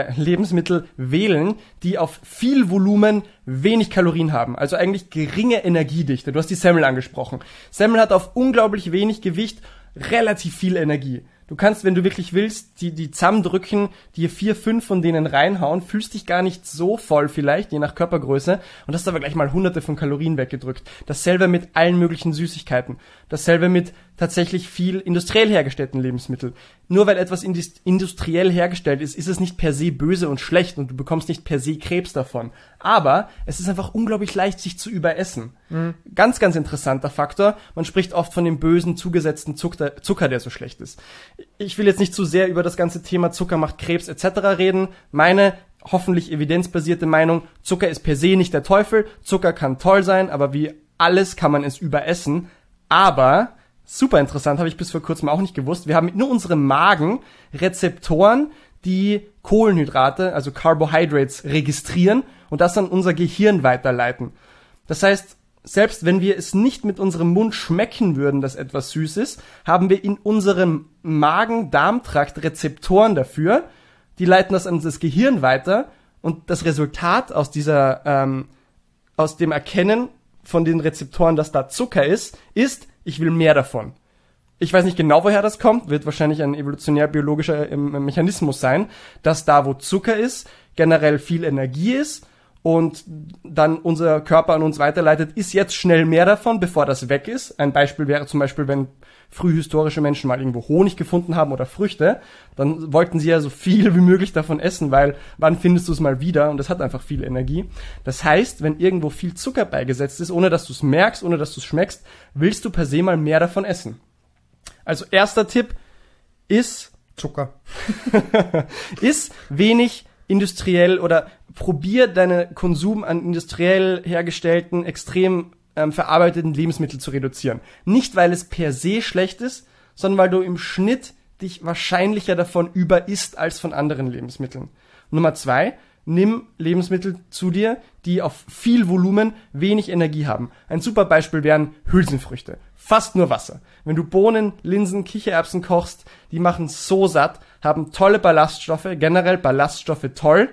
die auf viel Volumen wenig Kalorien haben, also eigentlich geringe Energiedichte. Du hast die Semmel angesprochen. Semmel hat auf unglaublich wenig Gewicht relativ viel Energie. Du kannst, wenn du wirklich willst, die zusammendrücken, dir 4, 5 von denen reinhauen, fühlst dich gar nicht so voll vielleicht, je nach Körpergröße, und hast aber gleich mal hunderte von Kalorien weggedrückt. Dasselbe mit allen möglichen Süßigkeiten. Dasselbe mit tatsächlich viel industriell hergestellten Lebensmitteln. Nur weil etwas industriell hergestellt ist, ist es nicht per se böse und schlecht und du bekommst nicht per se Krebs davon. Aber es ist einfach unglaublich leicht, sich zu überessen. Ganz, ganz interessanter Faktor. Man spricht oft von dem bösen, zugesetzten Zucker, der so schlecht ist. Ich will jetzt nicht zu sehr über das ganze Thema Zucker macht Krebs etc. reden. Meine hoffentlich evidenzbasierte Meinung, Zucker ist per se nicht der Teufel. Zucker kann toll sein, aber wie alles kann man es überessen. Aber... super interessant, habe ich bis vor kurzem auch nicht gewusst. Wir haben in unserem Magen Rezeptoren, die Kohlenhydrate, also Carbohydrates, registrieren und das an unser Gehirn weiterleiten. Das heißt, selbst wenn wir es nicht mit unserem Mund schmecken würden, dass etwas süß ist, haben wir in unserem Magen-Darm-Trakt Rezeptoren dafür, die leiten das an das Gehirn weiter und das Resultat aus aus dem Erkennen von den Rezeptoren, dass da Zucker ist, ich will mehr davon. Ich weiß nicht genau, woher das kommt, wird wahrscheinlich ein evolutionär-biologischer Mechanismus sein, dass da, wo Zucker ist, generell viel Energie ist und dann unser Körper an uns weiterleitet, ist jetzt schnell mehr davon, bevor das weg ist. Ein Beispiel wäre zum Beispiel, wenn frühhistorische Menschen mal irgendwo Honig gefunden haben oder Früchte, dann wollten sie ja so viel wie möglich davon essen, weil wann findest du es mal wieder? Und das hat einfach viel Energie. Das heißt, wenn irgendwo viel Zucker beigesetzt ist, ohne dass du es merkst, ohne dass du es schmeckst, willst du per se mal mehr davon essen. Also erster Tipp ist Zucker. Ist wenig industriell oder probier deinen Konsum an industriell hergestellten, extrem verarbeiteten Lebensmittel zu reduzieren. Nicht, weil es per se schlecht ist, sondern weil du im Schnitt dich wahrscheinlicher davon überisst als von anderen Lebensmitteln. Nummer 2, nimm Lebensmittel zu dir, die auf viel Volumen wenig Energie haben. Ein super Beispiel wären Hülsenfrüchte. Fast nur Wasser. Wenn du Bohnen, Linsen, Kichererbsen kochst, die machen so satt, haben tolle Ballaststoffe, generell Ballaststoffe toll.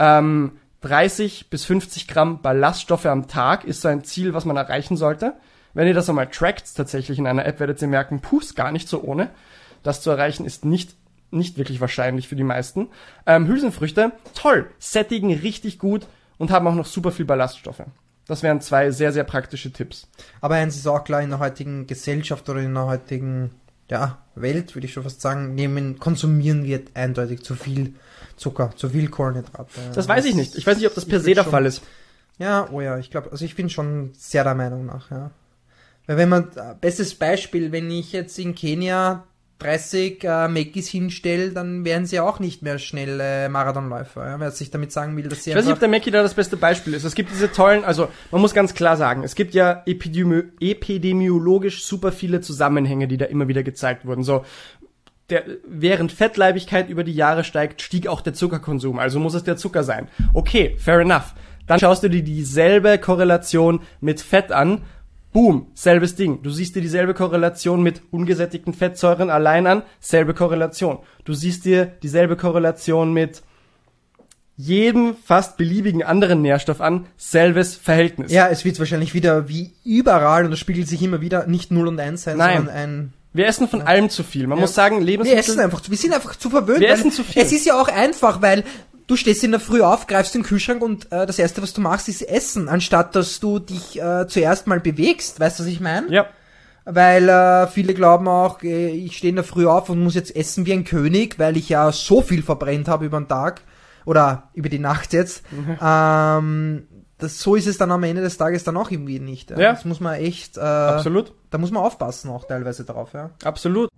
30 bis 50 Gramm Ballaststoffe am Tag ist so ein Ziel, was man erreichen sollte. Wenn ihr das einmal trackt, tatsächlich in einer App, werdet ihr merken, ist gar nicht so ohne. Das zu erreichen ist nicht wirklich wahrscheinlich für die meisten. Hülsenfrüchte, toll, sättigen richtig gut und haben auch noch super viel Ballaststoffe. Das wären 2 sehr, sehr praktische Tipps. Aber eins ist auch klar, in der heutigen Gesellschaft oder in der heutigen Welt, würde ich schon fast sagen, konsumieren wir eindeutig zu viel Zucker, zu viel Kohlenhydrate. Das weiß ich nicht. Ich weiß nicht, ob das per se der Fall ist. Ja, ich glaube, also ich bin schon sehr der Meinung nach, ja. Weil wenn man, bestes Beispiel, wenn ich jetzt in Kenia 30 Mackis hinstelle, dann wären sie auch nicht mehr schnell Marathonläufer. Ja? Was ich damit sagen will, dass sie ich weiß nicht, ob der Mackie da das beste Beispiel ist. Es gibt diese tollen, also man muss ganz klar sagen, es gibt ja epidemiologisch super viele Zusammenhänge, die da immer wieder gezeigt wurden. So, während Fettleibigkeit über die Jahre steigt, stieg auch der Zuckerkonsum, also muss es der Zucker sein. Okay, fair enough. Dann schaust du dir dieselbe Korrelation mit Fett an. Boom, selbes Ding. Du siehst dir dieselbe Korrelation mit ungesättigten Fettsäuren allein an, selbe Korrelation. Du siehst dir dieselbe Korrelation mit jedem fast beliebigen anderen Nährstoff an, selbes Verhältnis. Ja, es wird wahrscheinlich wieder wie überall und das spiegelt sich immer wieder nicht 0 und 1 sein, sondern ein... Wir essen von allem zu viel. Man muss sagen, Lebensmittel... Wir sind einfach zu verwöhnt. Wir essen zu viel. Es ist ja auch einfach, weil du stehst in der Früh auf, greifst in den Kühlschrank und das Erste, was du machst, ist Essen, anstatt dass du dich zuerst mal bewegst. Weißt du, was ich meine? Ja. weil viele glauben auch, ich stehe in der Früh auf und muss jetzt essen wie ein König, weil ich ja so viel verbrennt habe über den Tag oder über die Nacht jetzt. So ist es dann am Ende des Tages dann auch irgendwie nicht. Ja. Das muss man echt... Absolut. Da muss man aufpassen auch teilweise drauf. Ja. Absolut.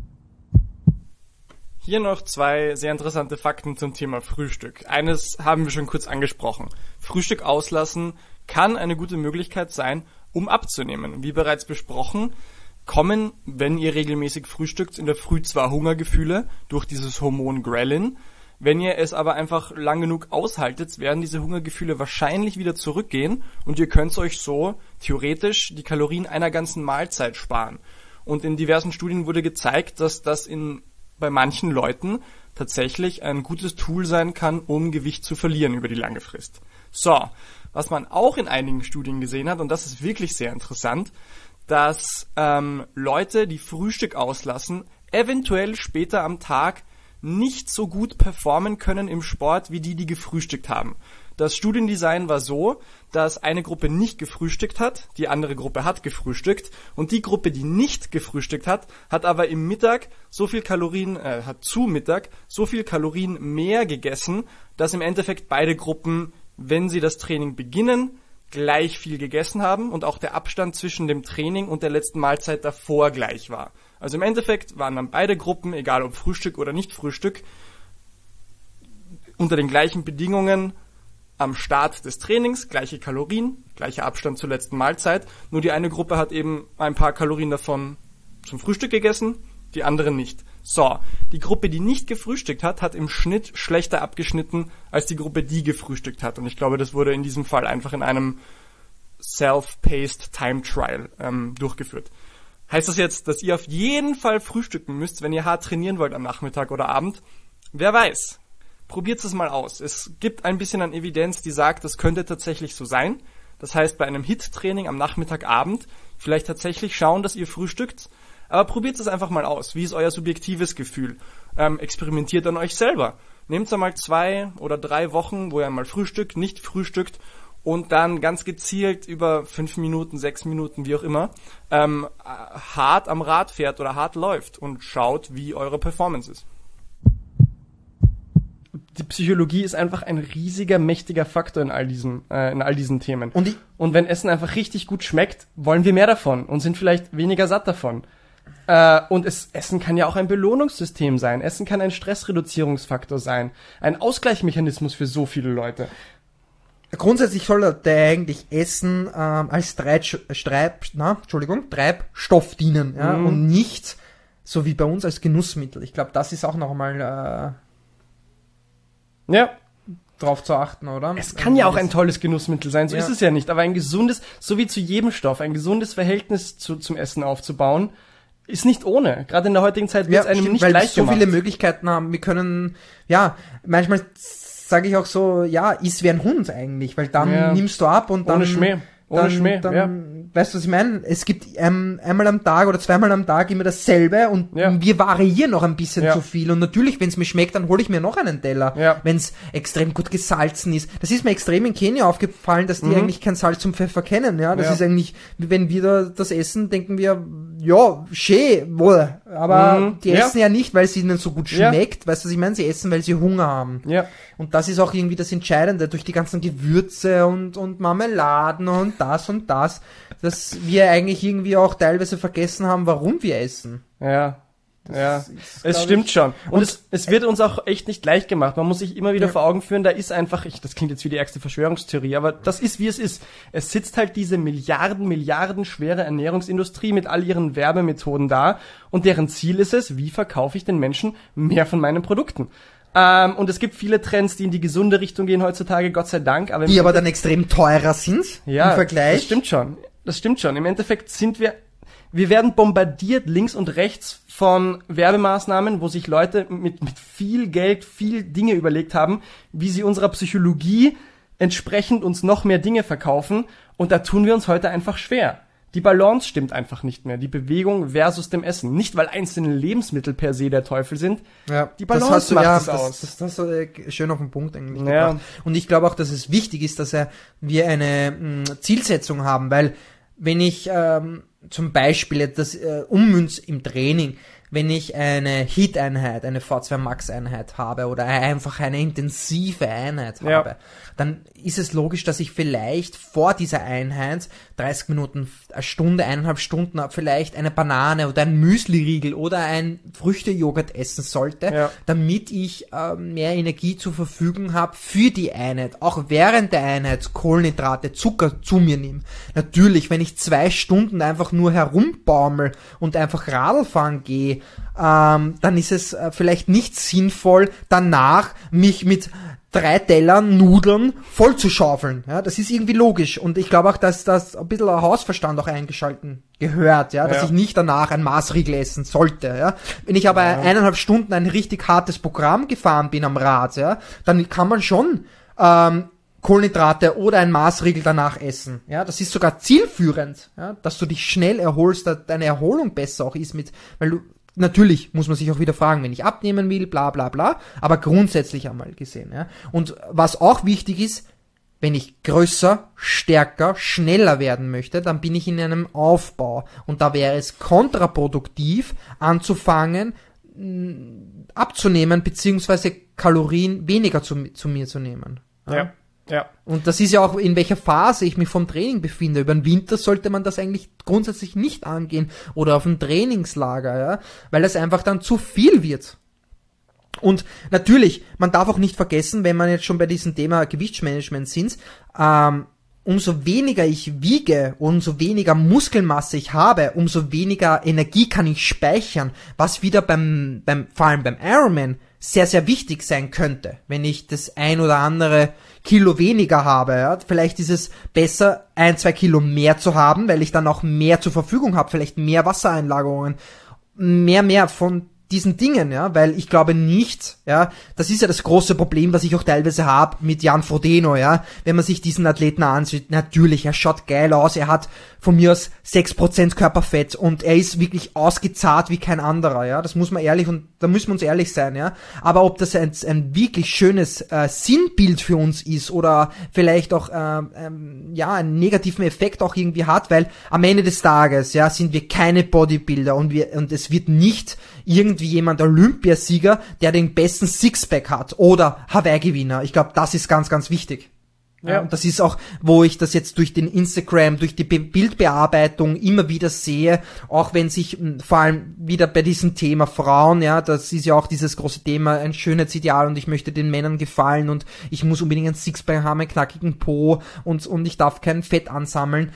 Hier noch 2 sehr interessante Fakten zum Thema Frühstück. Eines haben wir schon kurz angesprochen. Frühstück auslassen kann eine gute Möglichkeit sein, um abzunehmen. Wie bereits besprochen, kommen, wenn ihr regelmäßig frühstückt, in der Früh zwar Hungergefühle durch dieses Hormon Ghrelin. Wenn ihr es aber einfach lang genug aushaltet, werden diese Hungergefühle wahrscheinlich wieder zurückgehen und ihr könnt euch so theoretisch die Kalorien einer ganzen Mahlzeit sparen. Und in diversen Studien wurde gezeigt, dass das bei manchen Leuten tatsächlich ein gutes Tool sein kann, um Gewicht zu verlieren über die lange Frist. So, was man auch in einigen Studien gesehen hat, und das ist wirklich sehr interessant, dass Leute, die Frühstück auslassen, eventuell später am Tag nicht so gut performen können im Sport wie die gefrühstückt haben. Das Studiendesign war so, dass eine Gruppe nicht gefrühstückt hat, die andere Gruppe hat gefrühstückt und die Gruppe, die nicht gefrühstückt hat, hat aber im Mittag zu Mittag so viel Kalorien mehr gegessen, dass im Endeffekt beide Gruppen, wenn sie das Training beginnen, gleich viel gegessen haben und auch der Abstand zwischen dem Training und der letzten Mahlzeit davor gleich war. Also im Endeffekt waren dann beide Gruppen, egal ob Frühstück oder nicht Frühstück, unter den gleichen Bedingungen am Start des Trainings, gleiche Kalorien, gleicher Abstand zur letzten Mahlzeit. Nur die eine Gruppe hat eben ein paar Kalorien davon zum Frühstück gegessen, die andere nicht. So, die Gruppe, die nicht gefrühstückt hat, hat im Schnitt schlechter abgeschnitten als die Gruppe, die gefrühstückt hat. Und ich glaube, das wurde in diesem Fall einfach in einem Self-Paced Time Trial durchgeführt. Heißt das jetzt, dass ihr auf jeden Fall frühstücken müsst, wenn ihr hart trainieren wollt am Nachmittag oder Abend? Wer weiß. Probiert es mal aus. Es gibt ein bisschen an Evidenz, die sagt, das könnte tatsächlich so sein. Das heißt, bei einem HIIT-Training am Nachmittagabend vielleicht tatsächlich schauen, dass ihr frühstückt. Aber probiert es einfach mal aus. Wie ist euer subjektives Gefühl? Experimentiert an euch selber. Nehmt einmal 2 oder 3 Wochen, wo ihr mal frühstückt, nicht frühstückt und dann ganz gezielt über 5 Minuten, 6 Minuten, wie auch immer, hart am Rad fährt oder hart läuft und schaut, wie eure Performance ist. Die Psychologie ist einfach ein riesiger, mächtiger Faktor in all diesen Themen. Und wenn Essen einfach richtig gut schmeckt, wollen wir mehr davon und sind vielleicht weniger satt davon. Und Essen kann ja auch ein Belohnungssystem sein. Essen kann ein Stressreduzierungsfaktor sein. Ein Ausgleichsmechanismus für so viele Leute. Grundsätzlich soll der eigentlich Essen als Treibstoff dienen, ja, und nicht so wie bei uns als Genussmittel. Ich glaube, das ist auch nochmal drauf zu achten, oder? Es kann ja auch ein tolles Genussmittel sein, so ist es ja nicht, aber ein gesundes, so wie zu jedem Stoff, ein gesundes Verhältnis zum Essen aufzubauen, ist nicht ohne. Gerade in der heutigen Zeit wird es einem nicht leicht gemacht. Weil wir so viele Möglichkeiten haben. Wir können, manchmal sage ich auch so, iss wie ein Hund eigentlich, weil dann nimmst du ab und dann... Ohne Schmäh. Weißt du, was ich meine? Es gibt einmal am Tag oder zweimal am Tag immer dasselbe und wir variieren noch ein bisschen zu viel. Und natürlich, wenn es mir schmeckt, dann hole ich mir noch einen Teller, wenn es extrem gut gesalzen ist. Das ist mir extrem in Kenia aufgefallen, dass die eigentlich kein Salz und Pfeffer kennen. Ja, das ist eigentlich, wenn wir da das essen, denken wir, schön, wohl. Aber die essen ja nicht, weil es ihnen so gut schmeckt. Weißt du, was ich meine? Sie essen, weil sie Hunger haben. Ja. Und das ist auch irgendwie das Entscheidende, durch die ganzen Gewürze und Marmeladen und das, dass wir eigentlich irgendwie auch teilweise vergessen haben, warum wir essen. Es stimmt schon. Und es wird uns auch echt nicht leicht gemacht. Man muss sich immer wieder vor Augen führen, da ist einfach, das klingt jetzt wie die ärgste Verschwörungstheorie, aber das ist, wie es ist. Es sitzt halt diese Milliarden schwere Ernährungsindustrie mit all ihren Werbemethoden da und deren Ziel ist es, wie verkaufe ich den Menschen mehr von meinen Produkten? Und es gibt viele Trends, die in die gesunde Richtung gehen heutzutage, Gott sei Dank. Die aber dann extrem teurer sind im Vergleich. Das stimmt schon. Im Endeffekt wir werden bombardiert links und rechts von Werbemaßnahmen, wo sich Leute mit viel Geld, viel Dinge überlegt haben, wie sie unserer Psychologie entsprechend uns noch mehr Dinge verkaufen. Und da tun wir uns heute einfach schwer. Die Balance stimmt einfach nicht mehr. Die Bewegung versus dem Essen. Nicht, weil einzelne Lebensmittel per se der Teufel sind. Ja, die Balance macht es aus. Das hast du schön auf den Punkt eigentlich gebracht. Und ich glaube auch, dass es wichtig ist, dass wir eine Zielsetzung haben, weil wenn ich zum Beispiel das ummünz im Training, wenn ich eine HIIT-Einheit, eine V2 Max-Einheit habe oder einfach eine intensive Einheit habe, dann ist es logisch, dass ich vielleicht vor dieser Einheit 30 Minuten, eine Stunde, 1,5 Stunden vielleicht eine Banane oder ein Müsli-Riegel oder ein Früchte-Joghurt essen sollte, damit ich mehr Energie zur Verfügung habe für die Einheit. Auch während der Einheit Kohlenhydrate, Zucker zu mir nehme. Natürlich, wenn ich 2 Stunden einfach nur herumbaumel und einfach Radl fahren gehe, dann ist es vielleicht nicht sinnvoll, danach mich mit 3 Tellern Nudeln voll zu schaufeln. Ja, das ist irgendwie logisch. Und ich glaube auch, dass das ein bisschen ein Hausverstand auch eingeschalten gehört, dass ich nicht danach ein Maßriegel essen sollte. Ja. Wenn ich aber 1,5 Stunden ein richtig hartes Programm gefahren bin am Rad, dann kann man schon Kohlenhydrate oder ein Maßriegel danach essen. Ja, das ist sogar zielführend, dass du dich schnell erholst, dass deine Erholung besser auch ist weil du natürlich muss man sich auch wieder fragen, wenn ich abnehmen will, bla bla bla, aber grundsätzlich einmal gesehen. Ja. Und was auch wichtig ist, wenn ich größer, stärker, schneller werden möchte, dann bin ich in einem Aufbau. Und da wäre es kontraproduktiv, anzufangen, abzunehmen, beziehungsweise Kalorien weniger zu mir zu nehmen. Ja. Und das ist ja auch, in welcher Phase ich mich vom Training befinde. Über den Winter sollte man das eigentlich grundsätzlich nicht angehen oder auf dem Trainingslager, weil das einfach dann zu viel wird. Und natürlich, man darf auch nicht vergessen, wenn man jetzt schon bei diesem Thema Gewichtsmanagement sind, umso weniger ich wiege, umso weniger Muskelmasse ich habe, umso weniger Energie kann ich speichern, was wieder vor allem beim Ironman sehr, sehr wichtig sein könnte, wenn ich das 1 oder andere Kilo weniger habe. Vielleicht ist es besser, 1-2 Kilo mehr zu haben, weil ich dann auch mehr zur Verfügung habe, vielleicht mehr Wassereinlagerungen, mehr von diesen Dingen, weil ich glaube nicht, das ist ja das große Problem, was ich auch teilweise habe mit Jan Frodeno, wenn man sich diesen Athleten ansieht, natürlich, er schaut geil aus, er hat von mir aus 6% Körperfett und er ist wirklich ausgezahrt wie kein anderer, das muss man ehrlich, und da müssen wir uns ehrlich sein, aber ob das ein wirklich schönes Sinnbild für uns ist oder vielleicht auch einen negativen Effekt auch irgendwie hat, weil am Ende des Tages, sind wir keine Bodybuilder und es wird nicht irgendwie jemand Olympiasieger, der den besten Sixpack hat oder Hawaii-Gewinner. Ich glaube, das ist ganz, ganz wichtig. Ja, und das ist auch, wo ich das jetzt durch den Instagram, durch die Bildbearbeitung immer wieder sehe, auch wenn sich vor allem wieder bei diesem Thema Frauen, das ist ja auch dieses große Thema, ein Schönheitsideal und ich möchte den Männern gefallen und ich muss unbedingt ein Sixpack haben, einen knackigen Po und ich darf kein Fett ansammeln,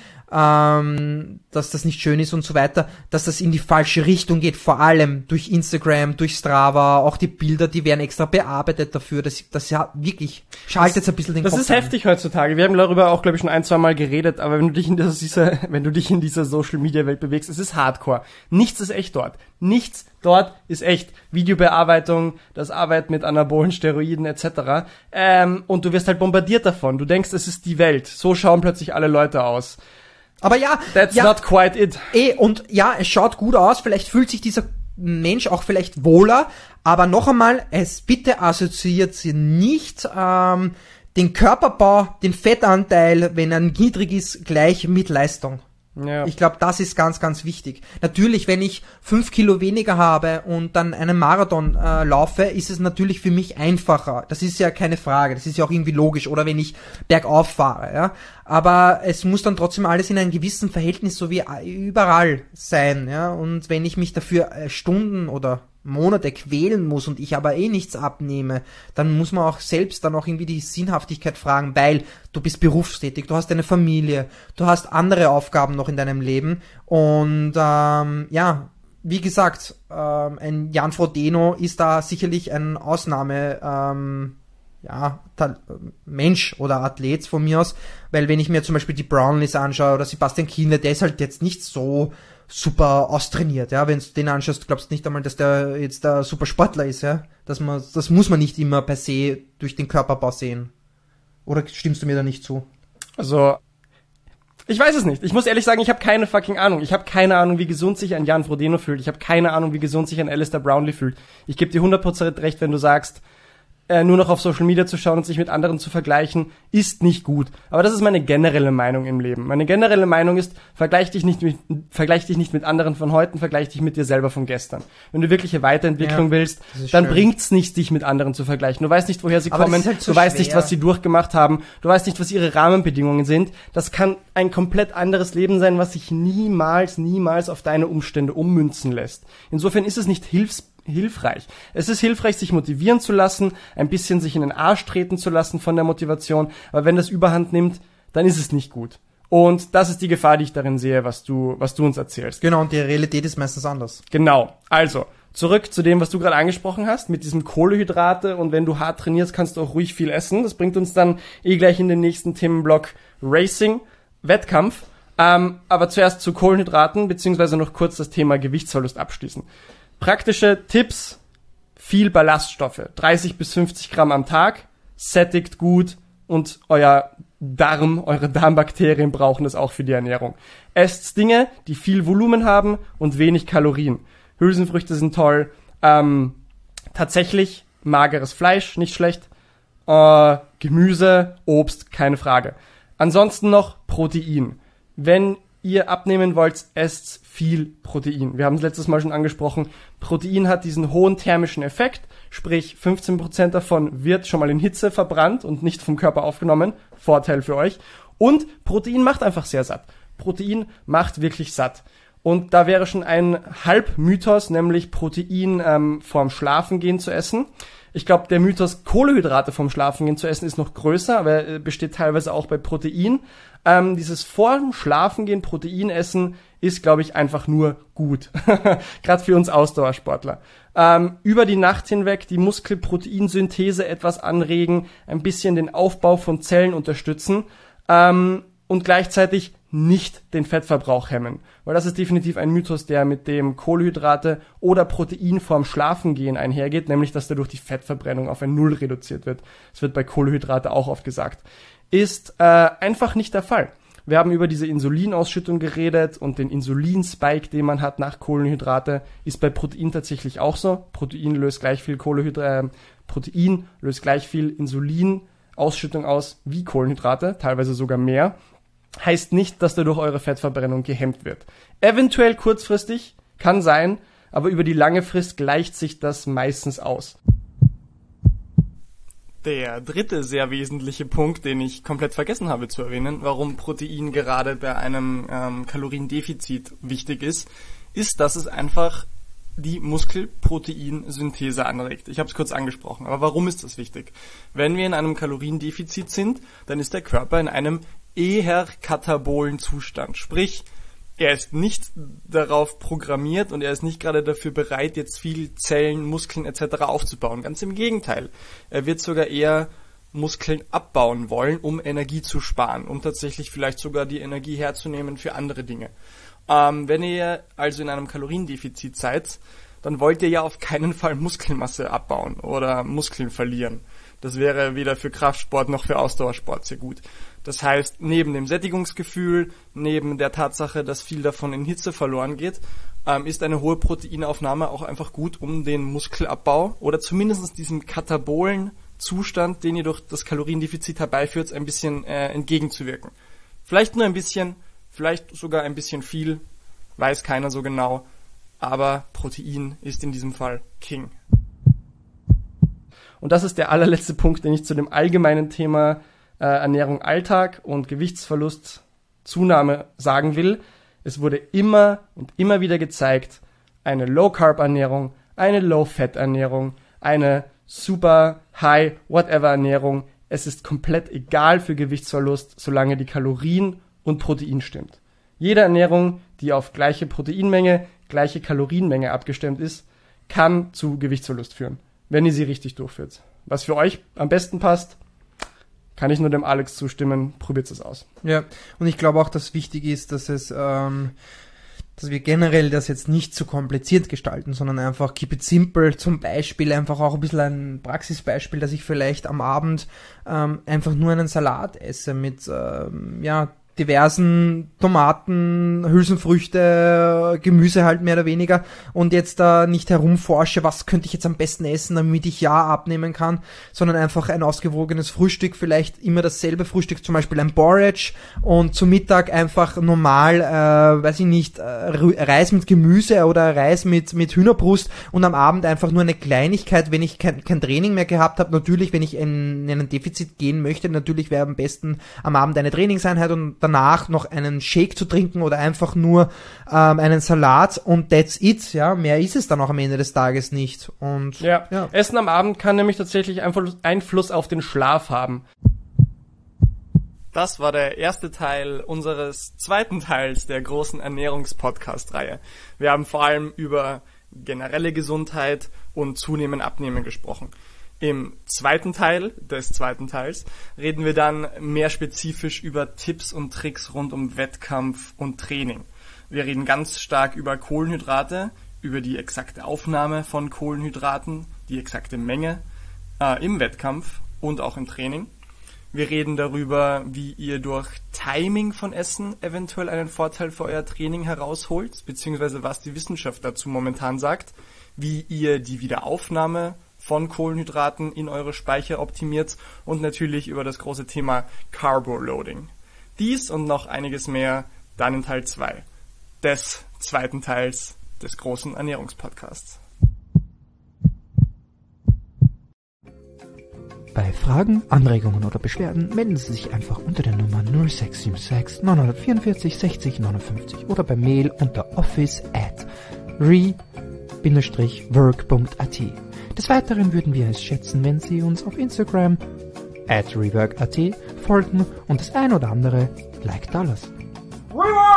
dass das nicht schön ist und so weiter, dass das in die falsche Richtung geht, vor allem durch Instagram, durch Strava, auch die Bilder, die werden extra bearbeitet dafür, das wirklich schaltet ein bisschen den Kopf. Das ist heftig heutzutage. Wir haben darüber auch, glaube ich, schon 1-2 Mal geredet, aber wenn du dich in dieser Social-Media-Welt bewegst, es ist Hardcore. Nichts ist echt dort. Nichts dort ist echt. Videobearbeitung, das Arbeiten mit anabolen Steroiden etc. Und du wirst halt bombardiert davon. Du denkst, es ist die Welt. So schauen plötzlich alle Leute aus. Aber That's not quite it. Und es schaut gut aus, vielleicht fühlt sich dieser Mensch auch vielleicht wohler, aber noch einmal, bitte assoziiert sie nicht den Körperbau, den Fettanteil, wenn er niedrig ist, gleich mit Leistung. Ja. Ich glaube, das ist ganz, ganz wichtig. Natürlich, wenn ich 5 Kilo weniger habe und dann einen Marathon laufe, ist es natürlich für mich einfacher. Das ist ja keine Frage. Das ist ja auch irgendwie logisch. Oder wenn ich bergauf fahre, Aber es muss dann trotzdem alles in einem gewissen Verhältnis so wie überall sein, Und wenn ich mich dafür Stunden oder Monate quälen muss und ich aber nichts abnehme, dann muss man auch selbst dann auch irgendwie die Sinnhaftigkeit fragen, weil du bist berufstätig, du hast eine Familie, du hast andere Aufgaben noch in deinem Leben und wie gesagt, ein Jan Frodeno ist da sicherlich ein Ausnahme Mensch oder Athlet von mir aus, weil wenn ich mir zum Beispiel die Brownlees anschaue oder Sebastian Kienle, der ist halt jetzt nicht so super austrainiert, wenn du den anschaust, glaubst du nicht einmal, dass der jetzt der super Sportler ist, das muss man nicht immer per se durch den Körperbau sehen. Oder stimmst du mir da nicht zu? Also, ich weiß es nicht. Ich muss ehrlich sagen, ich habe keine fucking Ahnung. Ich habe keine Ahnung, wie gesund sich ein Jan Frodeno fühlt. Ich habe keine Ahnung, wie gesund sich ein Alistair Brownlee fühlt. Ich gebe dir 100% recht, wenn du sagst, nur noch auf Social Media zu schauen und sich mit anderen zu vergleichen, ist nicht gut. Aber das ist meine generelle Meinung im Leben. Meine generelle Meinung ist, vergleich dich nicht mit anderen von heute, vergleich dich mit dir selber von gestern. Wenn du wirkliche Weiterentwicklung willst, dann bringt's nicht, dich mit anderen zu vergleichen. Du weißt nicht, woher sie kommen, halt so du weißt nicht, was sie durchgemacht haben, du weißt nicht, was ihre Rahmenbedingungen sind. Das kann ein komplett anderes Leben sein, was sich niemals auf deine Umstände ummünzen lässt. Insofern ist es nicht hilfreich. Es ist hilfreich, sich motivieren zu lassen, ein bisschen sich in den Arsch treten zu lassen von der Motivation, aber wenn das Überhand nimmt, dann ist es nicht gut. Und das ist die Gefahr, die ich darin sehe, was du uns erzählst. Genau, und die Realität ist meistens anders. Genau. Also, zurück zu dem, was du gerade angesprochen hast, mit diesem Kohlenhydrate, und wenn du hart trainierst, kannst du auch ruhig viel essen. Das bringt uns dann gleich in den nächsten Themenblock Racing, Wettkampf. Aber zuerst zu Kohlenhydraten, beziehungsweise noch kurz das Thema Gewichtsverlust abschließen. Praktische Tipps: viel Ballaststoffe, 30 bis 50 Gramm am Tag, sättigt gut und eure Darmbakterien brauchen das auch für die Ernährung. Esst Dinge, die viel Volumen haben und wenig Kalorien. Hülsenfrüchte sind toll, tatsächlich mageres Fleisch, nicht schlecht, Gemüse, Obst, keine Frage. Ansonsten noch Protein. Wenn ihr abnehmen wollt, esst viel Protein. Wir haben es letztes Mal schon angesprochen. Protein hat diesen hohen thermischen Effekt, sprich 15% davon wird schon mal in Hitze verbrannt und nicht vom Körper aufgenommen. Vorteil für euch. Und Protein macht einfach sehr satt. Protein macht wirklich satt. Und da wäre schon ein Halbmythos, nämlich Protein vorm Schlafengehen zu essen. Ich glaube, der Mythos, Kohlenhydrate vorm Schlafengehen zu essen, ist noch größer, aber er besteht teilweise auch bei Protein. Dieses vorm Schlafengehen Protein essen ist, glaube ich, einfach nur gut. Gerade für uns Ausdauersportler. Über die Nacht hinweg die Muskelproteinsynthese etwas anregen, ein bisschen den Aufbau von Zellen unterstützen und gleichzeitig nicht den Fettverbrauch hemmen. Weil das ist definitiv ein Mythos, der mit dem Kohlenhydrate oder Protein vorm Schlafengehen einhergeht, nämlich dass dadurch die Fettverbrennung auf ein Null reduziert wird. Das wird bei Kohlenhydrate auch oft gesagt. Ist einfach nicht der Fall. Wir haben über diese Insulinausschüttung geredet und den Insulinspike, den man hat nach Kohlenhydrate, ist bei Protein tatsächlich auch so. Protein löst gleich viel Insulinausschüttung aus wie Kohlenhydrate, teilweise sogar mehr. Heißt nicht, dass dadurch eure Fettverbrennung gehemmt wird. Eventuell kurzfristig, kann sein, aber über die lange Frist gleicht sich das meistens aus. Der dritte sehr wesentliche Punkt, den ich komplett vergessen habe zu erwähnen, warum Protein gerade bei einem Kaloriendefizit wichtig ist, dass es einfach die Muskelproteinsynthese anregt. Ich habe es kurz angesprochen, aber warum ist das wichtig? Wenn wir in einem Kaloriendefizit sind, dann ist der Körper in einem eher katabolen Zustand. Sprich, er ist nicht darauf programmiert und er ist nicht gerade dafür bereit, jetzt viel Zellen, Muskeln etc. aufzubauen. Ganz im Gegenteil. Er wird sogar eher Muskeln abbauen wollen, um Energie zu sparen, um tatsächlich vielleicht sogar die Energie herzunehmen für andere Dinge. Wenn ihr also in einem Kaloriendefizit seid, dann wollt ihr ja auf keinen Fall Muskelmasse abbauen oder Muskeln verlieren. Das wäre weder für Kraftsport noch für Ausdauersport sehr gut. Das heißt, neben dem Sättigungsgefühl, neben der Tatsache, dass viel davon in Hitze verloren geht, ist eine hohe Proteinaufnahme auch einfach gut, um den Muskelabbau oder zumindest diesem katabolen Zustand, den ihr durch das Kaloriendefizit herbeiführt, ein bisschen entgegenzuwirken. Vielleicht nur ein bisschen, vielleicht sogar ein bisschen viel, weiß keiner so genau, aber Protein ist in diesem Fall King. Und das ist der allerletzte Punkt, den ich zu dem allgemeinen Thema Ernährung Alltag und Gewichtsverlust Zunahme sagen will. Es wurde immer und immer wieder gezeigt, eine Low-Carb-Ernährung, eine Low-Fat-Ernährung, eine super High-Whatever-Ernährung. Es ist komplett egal für Gewichtsverlust, solange die Kalorien und Protein stimmt. Jede Ernährung, die auf gleiche Proteinmenge, gleiche Kalorienmenge abgestimmt ist, kann zu Gewichtsverlust führen, wenn ihr sie richtig durchführt. Was für euch am besten passt, kann ich nur dem Alex zustimmen, probiert es aus. Ja, und ich glaube auch, dass wichtig ist, dass dass wir generell das jetzt nicht zu kompliziert gestalten, sondern einfach keep it simple, zum Beispiel einfach auch ein bisschen ein Praxisbeispiel, dass ich vielleicht am Abend einfach nur einen Salat esse mit diversen Tomaten, Hülsenfrüchte, Gemüse halt mehr oder weniger und jetzt da nicht herumforsche, was könnte ich jetzt am besten essen, damit ich ja abnehmen kann, sondern einfach ein ausgewogenes Frühstück, vielleicht immer dasselbe Frühstück, zum Beispiel ein Porridge und zum Mittag einfach normal, Reis mit Gemüse oder Reis mit Hühnerbrust und am Abend einfach nur eine Kleinigkeit, wenn ich kein Training mehr gehabt habe. Natürlich, wenn ich in ein Defizit gehen möchte, natürlich wäre am besten am Abend eine Trainingseinheit und danach noch einen Shake zu trinken oder einfach nur einen Salat und that's it, ja, mehr ist es dann auch am Ende des Tages nicht. Und ja. Essen am Abend kann nämlich tatsächlich Einfluss auf den Schlaf haben. Das war der erste Teil unseres zweiten Teils der großen Ernährungspodcast-Reihe. Wir haben vor allem über generelle Gesundheit und zunehmend Abnehmen gesprochen. Im zweiten Teil des zweiten Teils reden wir dann mehr spezifisch über Tipps und Tricks rund um Wettkampf und Training. Wir reden ganz stark über Kohlenhydrate, über die exakte Aufnahme von Kohlenhydraten, die exakte Menge im Wettkampf und auch im Training. Wir reden darüber, wie ihr durch Timing von Essen eventuell einen Vorteil für euer Training herausholt, beziehungsweise was die Wissenschaft dazu momentan sagt, wie ihr die Wiederaufnahme von Kohlenhydraten in eure Speicher optimiert und natürlich über das große Thema Carbo-Loading. Dies und noch einiges mehr dann in Teil 2 des zweiten Teils des großen Ernährungspodcasts. Bei Fragen, Anregungen oder Beschwerden melden Sie sich einfach unter der Nummer 0676 944 60 59 oder per Mail unter office@re-work.at. Des Weiteren würden wir es schätzen, wenn Sie uns auf Instagram @rework.at folgen und das ein oder andere Like da lassen.